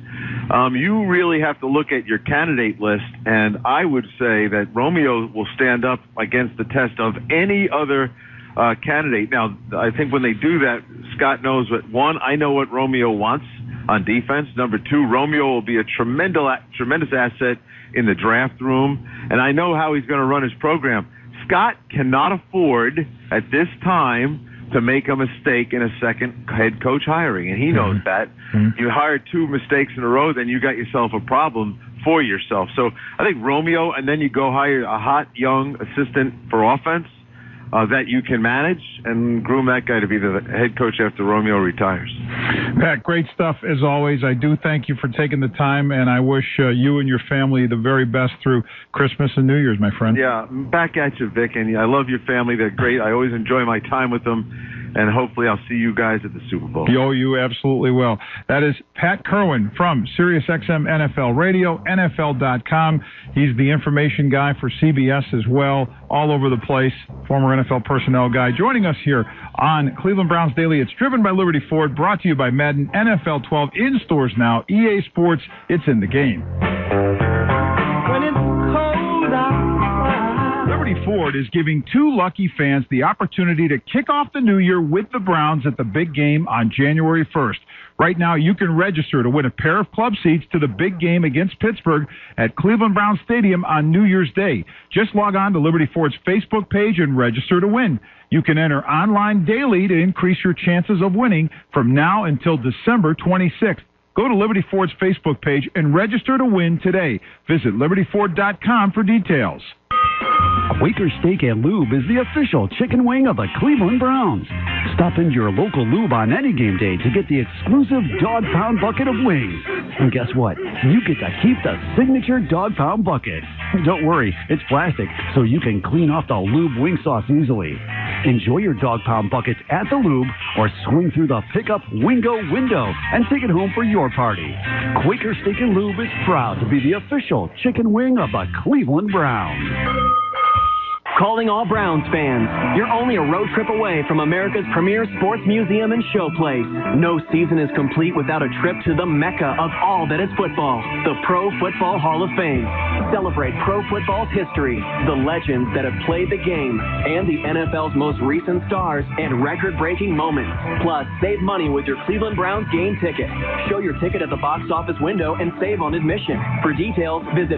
Speaker 21: you really have to look at your candidate list, and I would say that Romeo will stand up against the test of any other candidate. Now, I think when they do that, Scott knows that, one, I know what Romeo wants on defense. Number two, Romeo will be a tremendous asset in the draft room, and I know how he's going to run his program. Scott cannot afford at this time to make a mistake in a second head coach hiring, and he knows that. You hire two mistakes in a row, then you got yourself a problem for yourself. So I think Romeo, and then you go hire a hot young assistant for offense that you can manage and groom that guy to be the head coach after Romeo retires.
Speaker 8: Pat, great stuff as always. I do thank you for taking the time, and I wish you and your family the very best through Christmas and New Year's, my friend.
Speaker 21: Yeah, back at you, Vic, and I love your family. They're great. I always enjoy my time with them, and hopefully I'll see you guys at the Super Bowl. You absolutely will. That is Pat Kerwin from SiriusXM NFL Radio, NFL.com. He's the information guy for CBS as well, all over the place, former NFL personnel guy. Joining us here on Cleveland Browns Daily, it's driven by Liberty Ford, brought to you by Madden, NFL 12 in stores now, EA Sports, it's in the game.
Speaker 10: When it's cold outside.
Speaker 8: Liberty Ford is giving two lucky fans the opportunity to kick off the new year with the Browns at the big game on January 1st. Right now, you can register to win a pair of club seats to the big game against Pittsburgh at Cleveland Browns Stadium on New Year's Day. Just log on to Liberty Ford's Facebook page and register to win. You can enter online daily to increase your chances of winning from now until December 26th. Go to Liberty Ford's Facebook page and register to win today. Visit LibertyFord.com for details.
Speaker 17: Quaker Steak and Lube is the official chicken wing of the Cleveland Browns. Stop into your local lube on any game day to get the exclusive dog pound bucket of wings. And guess what? You get to keep the signature dog pound bucket. Don't worry, it's plastic, so you can clean off the lube wing sauce easily. Enjoy your dog pound buckets at the lube or swing through the pickup Wingo window and take it home for your party. Quaker Steak and Lube is proud to be the official chicken wing of the Cleveland Browns.
Speaker 11: Calling all Browns fans. You're only a road trip away from America's premier sports museum and showplace. No season is complete without a trip to the mecca of all that is football, the Pro Football Hall of Fame. Celebrate pro football's history, the legends that have played the game, and the NFL's most recent stars and record-breaking moments. Plus, save money with your Cleveland Browns game ticket. Show your ticket at the box office window and save on admission. For details, visit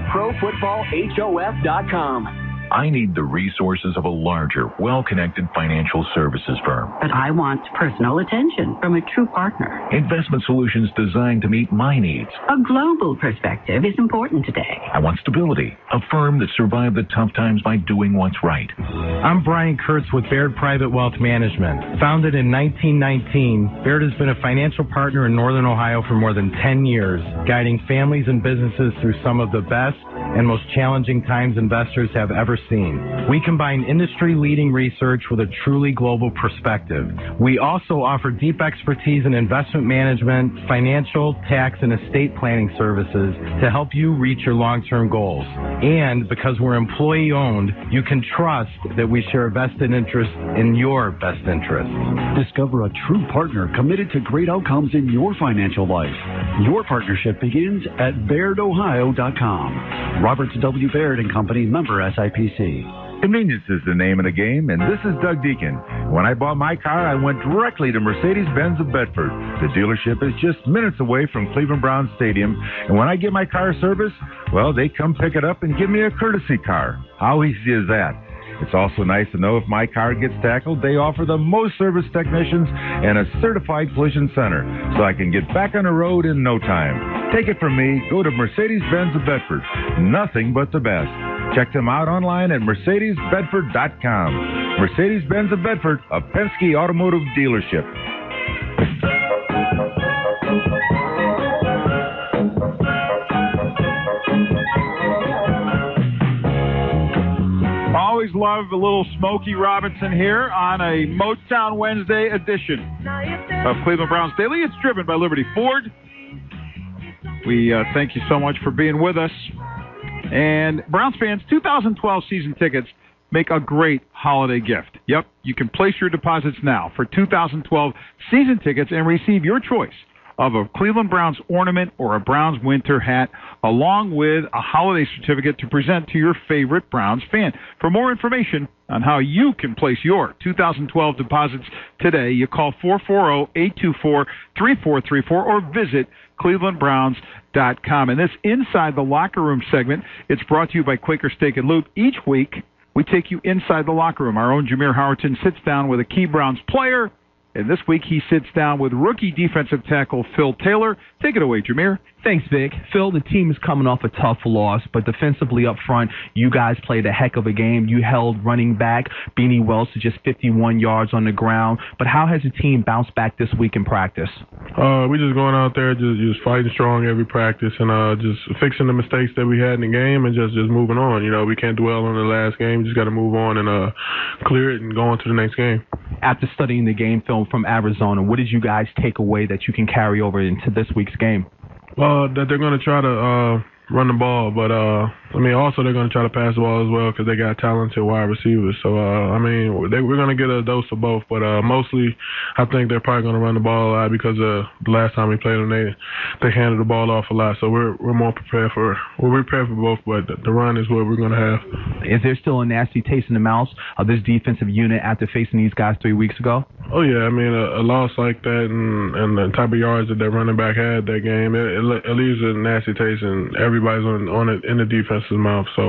Speaker 11: ProFootballHof.com.
Speaker 5: I need the resources of a larger, well-connected financial services firm.
Speaker 22: But I want personal attention from a true partner.
Speaker 5: Investment solutions designed to meet my needs.
Speaker 22: A global perspective is important today.
Speaker 5: I want stability, a firm that survived the tough times by doing what's right.
Speaker 23: I'm Brian Kurtz with Baird Private Wealth Management. Founded in 1919, Baird has been a financial partner in Northern Ohio for more than 10 years, guiding families and businesses through some of the best and most challenging times investors have ever seen. We combine industry-leading research with a truly global perspective. We also offer deep expertise in investment management, financial, tax, and estate planning services to help you reach your long-term goals. And because we're employee-owned, you can trust that we share a vested interest in your best interest.
Speaker 17: Discover a true partner committed to great outcomes in your financial life. Your partnership begins at BairdOhio.com. Roberts W. Baird & Company, member SIPC.
Speaker 3: Convenience is the name of the game, and this is Doug Deacon. When I bought my car, I went directly to Mercedes-Benz of Bedford. The dealership is just minutes away from Cleveland Browns Stadium, and when I get my car serviced, well, they come pick it up and give me a courtesy car. How easy is that? It's also nice to know if my car gets tackled, they offer the most service technicians and a certified collision center, so I can get back on the road in no time. Take it from me, go to Mercedes-Benz of Bedford. Nothing but the best. Check them out online at mercedesbedford.com. Mercedes-Benz of Bedford, a Penske automotive dealership.
Speaker 8: Always love a little Smokey Robinson here on a Motown Wednesday edition of Cleveland Browns Daily. It's driven by Liberty Ford. We thank you so much for being with us. And Browns fans, 2012 season tickets make a great holiday gift. Yep, you can place your deposits now for 2012 season tickets and receive your choice of a Cleveland Browns ornament or a Browns winter hat, along with a holiday certificate to present to your favorite Browns fan. For more information on how you can place your 2012 deposits today, you call 440-824-3434 or visit clevelandbrowns.com. And this Inside the Locker Room segment, it's brought to you by Quaker Steak and Lube. Each week, we take you inside the locker room. Our own Jameer Howerton sits down with a key Browns player, and this week he sits down with rookie defensive tackle Phil Taylor. Take it away, Jameer.
Speaker 1: Thanks, Vic. Phil, the team is coming off a tough loss, but defensively up front, you guys played a heck of a game. You held running back Beanie Wells to just 51 yards on the ground. But how has the team bounced back this week in practice?
Speaker 6: We just going out there, just fighting strong every practice, and just fixing the mistakes that we had in the game, and just moving on. You know, we can't dwell on the last game. We just got to move on and clear it and go on to the next game.
Speaker 1: After studying the game film from Arizona, what did you guys take away that you can carry over into this week's game?
Speaker 6: That they're going to try to run the ball, but also they're going to try to pass the ball as well because they got talented wide receivers. So we're going to get a dose of both, but mostly I think they're probably going to run the ball a lot because the last time we played them, they handed the ball off a lot. So we're prepared for both, but the run is what we're going to have.
Speaker 1: Is there still a nasty taste in the mouth of this defensive unit after facing these guys 3 weeks ago?
Speaker 6: Oh yeah, I mean a loss like that and the type of yards that running back had that game, it leaves a nasty taste, and everybody's on it in the defense's mouth. So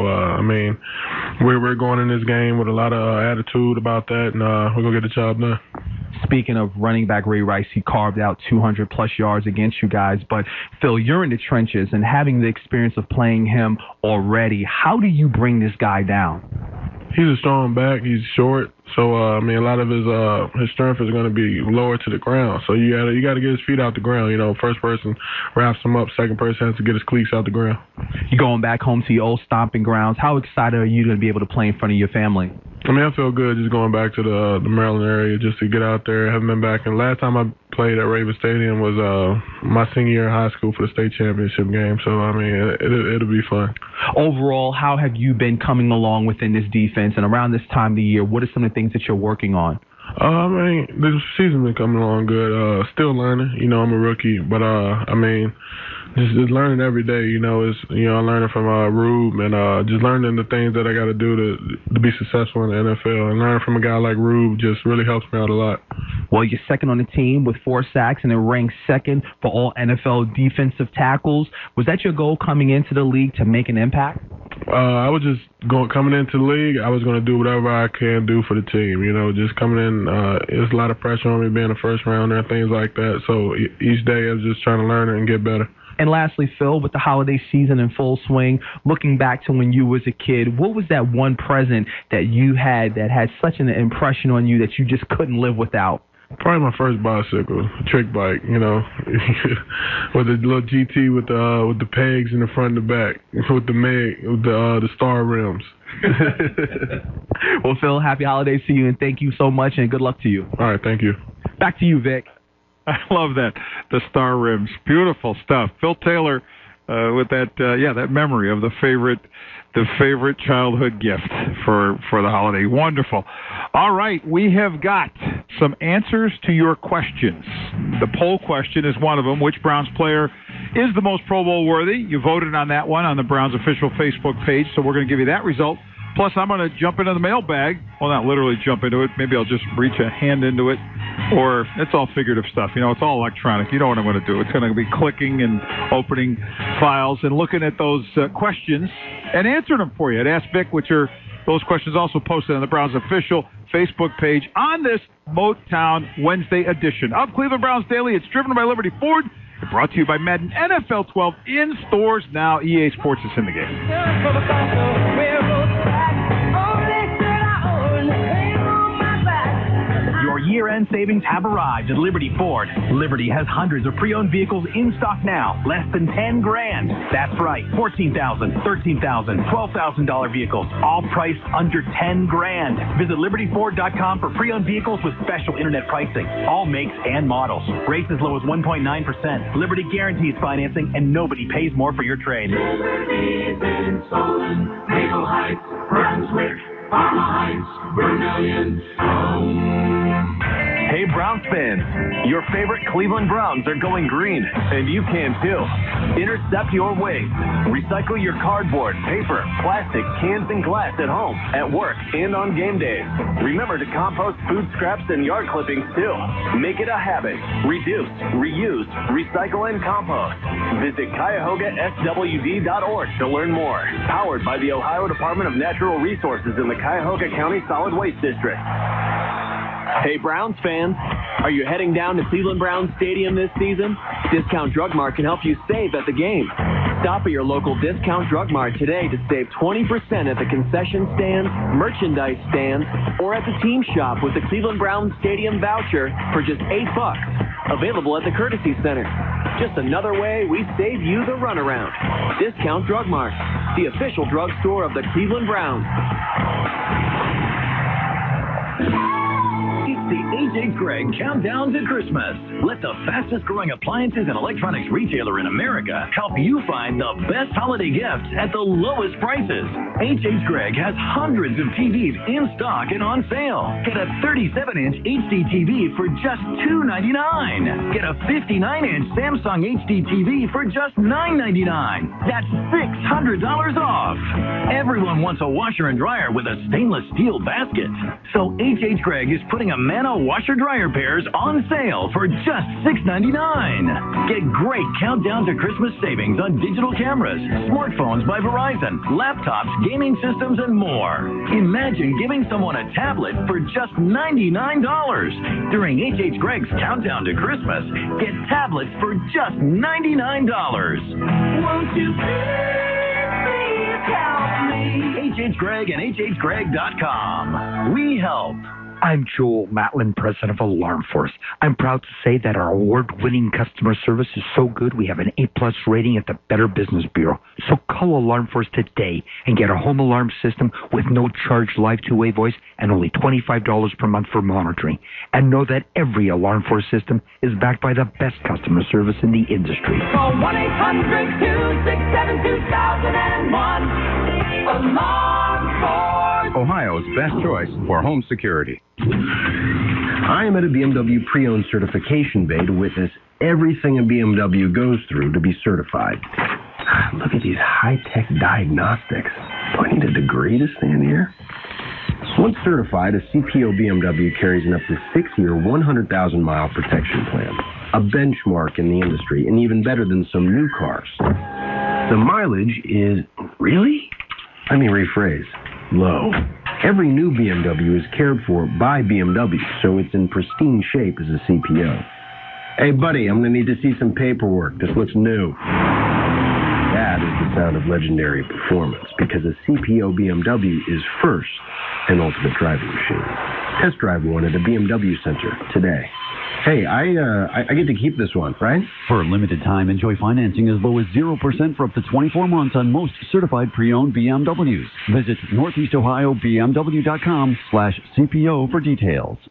Speaker 6: we're going in this game with a lot of attitude about that, and we're gonna get the job done.
Speaker 1: Speaking of running back Ray Rice, he carved out 200 plus yards against you guys. But Phil, you're in the trenches and having the experience of playing him already. How do you bring this guy down?
Speaker 6: He's a strong back. He's short, so a lot of his strength is going to be lower to the ground. So you got to get his feet out the ground. You know, first person wraps him up, second person has to get his cleats out the ground.
Speaker 1: You're going back home to your old stomping grounds. How excited are you to be able to play in front of your family?
Speaker 6: I feel good just going back to the Maryland area just to get out there. I haven't been back. And last time I played at Raven Stadium was my senior year in high school for the state championship game. So, it'll be fun.
Speaker 1: Overall, how have you been coming along within this defense? And around this time of the year, what are some of the things that you're working on?
Speaker 6: This season's been coming along good. Still learning. You know, I'm a rookie, but just learning every day. You know, I'm learning from Rube and just learning the things that I got to do to be successful in the NFL. And learning from a guy like Rube just really helps me out a lot.
Speaker 1: Well, you're second on the team with 4 sacks and it ranks second for all NFL defensive tackles. Was that your goal coming into the league, to make an impact?
Speaker 6: I was just coming into the league. I was going to do whatever I can do for the team. You know, just coming in, there's a lot of pressure on me being a first rounder and things like that. So each day I was just trying to learn it and get better.
Speaker 1: And lastly, Phil, with the holiday season in full swing, looking back to when you was a kid, what was that one present that you had that had such an impression on you that you just couldn't live without?
Speaker 6: Probably my first bicycle, a trick bike, you know, with a little GT with the pegs in the front and the back, with the star rims.
Speaker 1: Well, Phil, happy holidays to you, and thank you so much, and good luck to you.
Speaker 6: All right, thank you.
Speaker 1: Back to you, Vic.
Speaker 8: I love that, the star rims, beautiful stuff. Phil Taylor with that memory of the favorite childhood gift for the holiday. Wonderful. All right, we have got some answers to your questions. The poll question is one of them. Which Browns player is the most Pro Bowl worthy? You voted on that one on the Browns official Facebook page, so we're going to give you that result Plus, I'm going to jump into the mailbag. Well, not literally jump into it. Maybe I'll just reach a hand into it. Or it's all figurative stuff. It's all electronic. You know what I'm going to do. It's going to be clicking and opening files and looking at those questions and answering them for you at Ask Vic, which are those questions also posted on the Browns official Facebook page on this Motown Wednesday edition of Cleveland Browns Daily. It's driven by Liberty Ford. It's brought to you by Madden NFL 12 in stores now. EA Sports is in the game.
Speaker 7: Your year-end savings have arrived at Liberty Ford. Liberty has hundreds of pre-owned vehicles in stock now, less than $10,000. That's right, $14,000, $13,000, $12,000 vehicles, all priced under $10,000. Visit LibertyFord.com for pre-owned vehicles with special internet pricing, all makes and models. Rates as low as 1.9%. Liberty guarantees financing, and nobody pays more for your trade.
Speaker 10: Liberty's in Solon, Maple Heights, Brunswick, Parma Heights, Vermillion,
Speaker 11: Hey, Browns fans, your favorite Cleveland Browns are going green, and you can too. Intercept your waste. Recycle your cardboard, paper, plastic, cans, and glass at home, at work, and on game days. Remember to compost food scraps and yard clippings too. Make it a habit. Reduce, reuse, recycle, and compost. Visit CuyahogaSWD.org to learn more. Powered by the Ohio Department of Natural Resources in the Cuyahoga County Solid Waste District. Hey, Browns fans, are you heading down to Cleveland Browns Stadium this season? Discount Drug Mart can help you save at the game. Stop at your local Discount Drug Mart today to save 20% at the concession stand, merchandise stand, or at the team shop with the Cleveland Browns Stadium voucher for just $8. Available at the Courtesy Center. Just another way we save you the runaround. Discount Drug Mart, the official drugstore of the Cleveland Browns.
Speaker 7: The H.H. Gregg Countdown to Christmas. Let the fastest growing appliances and electronics retailer in America help you find the best holiday gifts at the lowest prices. H.H. Gregg has hundreds of TVs in stock and on sale. Get a 37-inch HD TV for just $299. Get a 59-inch Samsung HD TV for just $999. That's $600 off. Everyone wants a washer and dryer with a stainless steel basket. So H.H. Gregg is putting a Mano washer-dryer pairs on sale for just $6.99. Get great Countdown to Christmas savings on digital cameras, smartphones by Verizon, laptops, gaming systems, and more. Imagine giving someone a tablet for just $99. During H.H. Gregg's Countdown to Christmas, get tablets for just $99.
Speaker 10: Won't you please help me?
Speaker 7: H.H. Gregg and hhgregg.com. We help.
Speaker 9: I'm Joel Matlin, president of Alarm Force. I'm proud to say that our award-winning customer service is so good we have an A-plus rating at the Better Business Bureau. So call Alarm Force today and get a home alarm system with no charge live two-way voice and only $25 per month for monitoring. And know that every Alarm Force system is backed by the best customer service in the industry.
Speaker 10: Call 1-800-267-2001. Alarm Force.
Speaker 14: Ohio's best choice for home security.
Speaker 12: I am at a BMW pre-owned certification bay to witness everything a BMW goes through to be certified. Look at these high-tech diagnostics. Do I need a degree to stand here? Once certified, a CPO BMW carries an up to 6-year, 100,000-mile protection plan, a benchmark in the industry, and even better than some new cars. The mileage is really? Let me rephrase. Low. Every new BMW is cared for by BMW, so it's in pristine shape as a CPO. Hey, buddy, I'm going to need to see some paperwork. This looks new. That is the sound of legendary performance, because a CPO BMW is first an ultimate driving machine. Test drive one at a BMW center today. Hey, I get to keep this one, right?
Speaker 17: For a limited time, enjoy financing as low as 0% for up to 24 months on most certified pre-owned BMWs. Visit NortheastOhioBMW.com/CPO for details.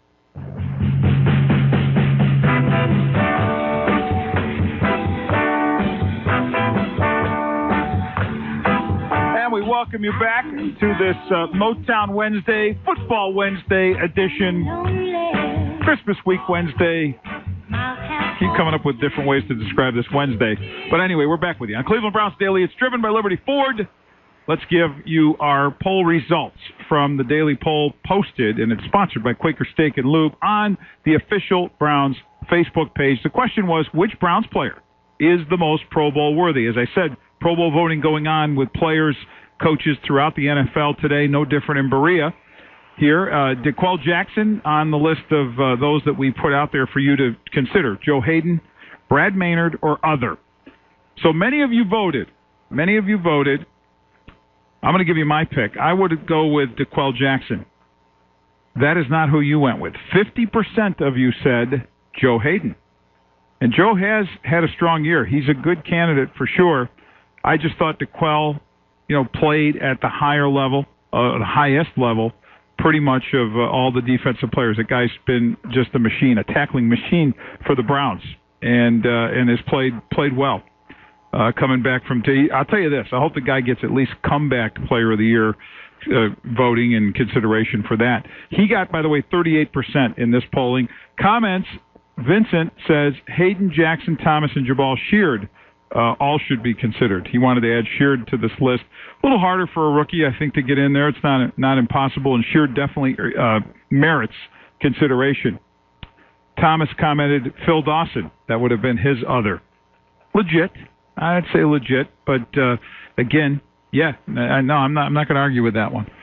Speaker 8: And we welcome you back to this Motown Wednesday, Football Wednesday edition. Christmas week Wednesday. Keep coming up with different ways to describe this Wednesday. But anyway, we're back with you on Cleveland Browns Daily. It's driven by Liberty Ford. let's give you our poll results from the daily poll posted, and it's sponsored by Quaker Steak and Lube on the official Browns Facebook page. The question was, which Browns player is the most Pro Bowl worthy? As I said, Pro Bowl voting going on with players, coaches throughout the NFL today, no different in Berea. Here, DeQuell Jackson on the list of those that we put out there for you to consider. Joe Hayden, Brad Maynard, or other. So many of you voted. I'm going to give you my pick. I would go with DeQuell Jackson. That is not who you went with. 50% of you said Joe Hayden. And Joe has had a strong year. He's a good candidate for sure. I just thought DeQuell, played at the higher level, the highest level, pretty much of all the defensive players. That guy's been just a machine, a tackling machine for the Browns, and has played well. Coming back from I'll tell you this, I hope the guy gets at least comeback player of the year voting and consideration for that. He got, by the way, 38% in this polling. Comments, Vincent says Hayden, Jackson, Thomas, and Jabal Sheard all should be considered. He wanted to add Sheard to this list. A little harder for a rookie, I think, to get in there. It's not impossible, and Sheard definitely merits consideration. Thomas commented Phil Dawson. That would have been his other. Legit. I'd say legit, but again, yeah, no, I'm not going to argue with that one.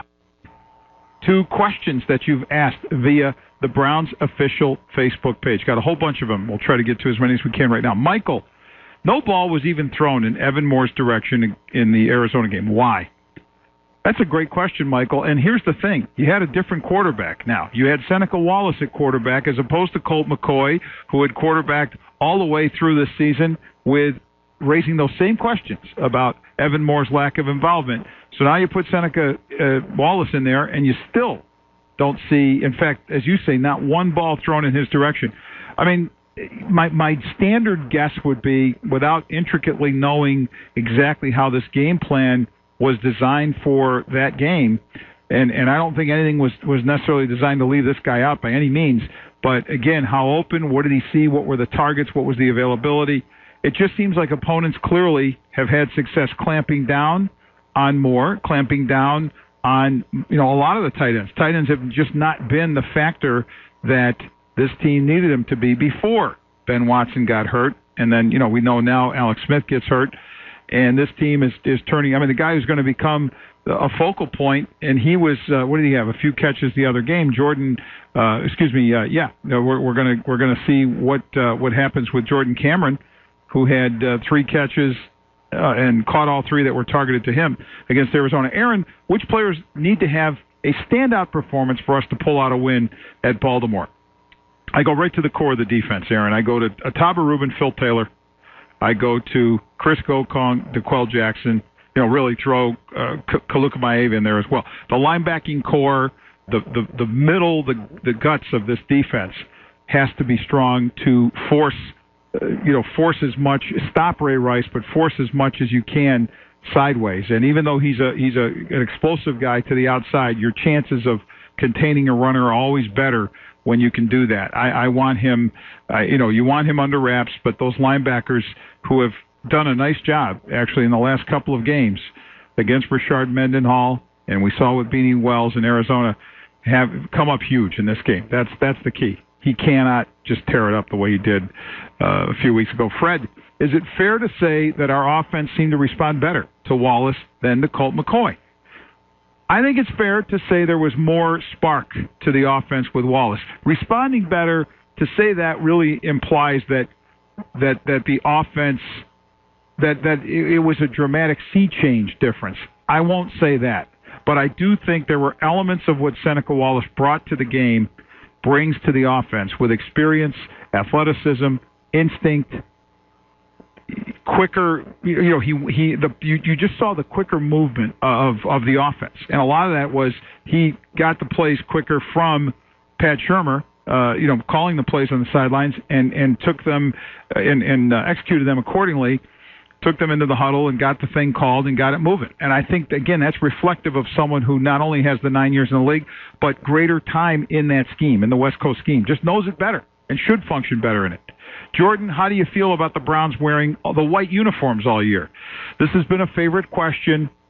Speaker 8: 2 questions that you've asked via the Browns official Facebook page. Got a whole bunch of them. We'll try to get to as many as we can right now. Michael, no ball was even thrown in Evan Moore's direction in the Arizona game. Why? That's a great question, Michael. And here's the thing. You had a different quarterback now. You had Seneca Wallace at quarterback as opposed to Colt McCoy, who had quarterbacked all the way through this season with raising those same questions about Evan Moore's lack of involvement. So now you put Seneca Wallace in there, and you still don't see, in fact, as you say, not one ball thrown in his direction. I mean, my standard guess would be, without intricately knowing exactly how this game plan was designed for that game, and I don't think anything was necessarily designed to leave this guy out by any means, but again, how open, what did he see, what were the targets, what was the availability? It just seems like opponents clearly have had success clamping down on Moore, clamping down on a lot of the tight ends. Tight ends have just not been the factor that this team needed them to be before Ben Watson got hurt. And then, we know now Alex Smith gets hurt. And this team is turning. I mean, the guy who's going to become a focal point, and he was, what did he have? A few catches the other game. Jordan, we're going to see what happens with Jordan Cameron, who had 3 catches and caught all 3 that were targeted to him against Arizona. Aaron, which players need to have a standout performance for us to pull out a win at Baltimore? I go right to the core of the defense, Aaron. I go to Ataba Rubin, Phil Taylor. I go to Chris Gokong, DeQuell Jackson. Really throw Kaluka Maeva in there as well. The linebacking core, the middle, the guts of this defense has to be strong to force as much, stop Ray Rice, but force as much as you can sideways. And even though he's an explosive guy to the outside, your chances of containing a runner are always better when you can do that. I want him, you want him under wraps, but those linebackers who have done a nice job, actually, in the last couple of games against Rashard Mendenhall, and we saw with Beanie Wells in Arizona, have come up huge in this game. That's the key. He cannot just tear it up the way he did a few weeks ago. Fred, is it fair to say that our offense seemed to respond better to Wallace than to Colt McCoy? I think it's fair to say there was more spark to the offense with Wallace. Responding better, to say that really implies that the offense, that it was a dramatic sea change difference. I won't say that. But I do think there were elements of what Seneca Wallace brought to the game, brings to the offense with experience, athleticism, instinct, quicker. You just saw the quicker movement of the offense, and a lot of that was he got the plays quicker from Pat Shurmur, calling the plays on the sidelines and took them and executed them accordingly. Took them into the huddle and got the thing called and got it moving. And I think, again, that's reflective of someone who not only has the 9 years in the league, but greater time in that scheme, in the West Coast scheme. Just knows it better and should function better in it. Jordan, how do you feel about the Browns wearing the white uniforms all year? This has been a favorite question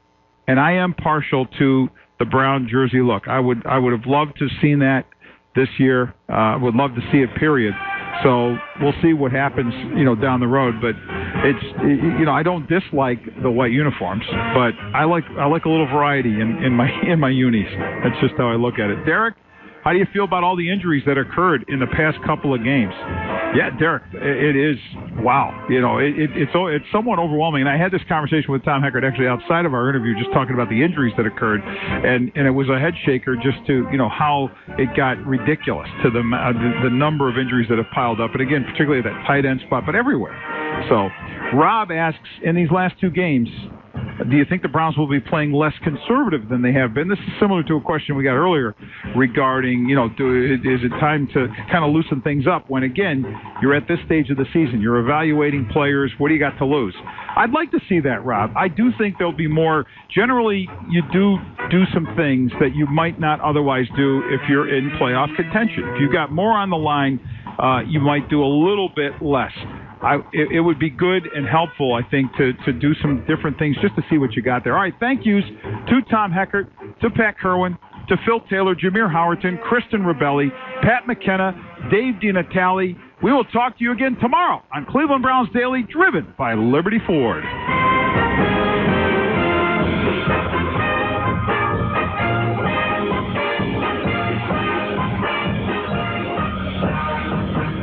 Speaker 8: and I am partial to the brown jersey look. I would have loved to have seen that this year. Would love to see it, period. So we'll see what happens, down the road. But it's, I don't dislike the white uniforms, but I like a little variety in my unis. That's just how I look at it. Derek, how do you feel about all the injuries that occurred in the past couple of games? Yeah, Derek, it is, wow. It's somewhat overwhelming. And I had this conversation with Tom Heckert actually outside of our interview, just talking about the injuries that occurred. And it was a head shaker just to, how it got ridiculous to the number of injuries that have piled up. And again, particularly at that tight end spot, but everywhere. So Rob asks, in these last two games, do you think the Browns will be playing less conservative than they have been? This is similar to a question we got earlier regarding, is it time to kind of loosen things up when, again, you're at this stage of the season. You're evaluating players. What do you got to lose? I'd like to see that, Rob. I do think there'll be more. Generally, you do some things that you might not otherwise do if you're in playoff contention. If you've got more on the line, you might do a little bit less. It would be good and helpful, I think, to do some different things just to see what you got there. All right, thank yous to Tom Heckert, to Pat Kerwin, to Phil Taylor, Jameer Howerton, Kristen Rebelli, Pat McKenna, Dave DiNatale. We will talk to you again tomorrow on Cleveland Browns Daily, driven by Liberty Ford.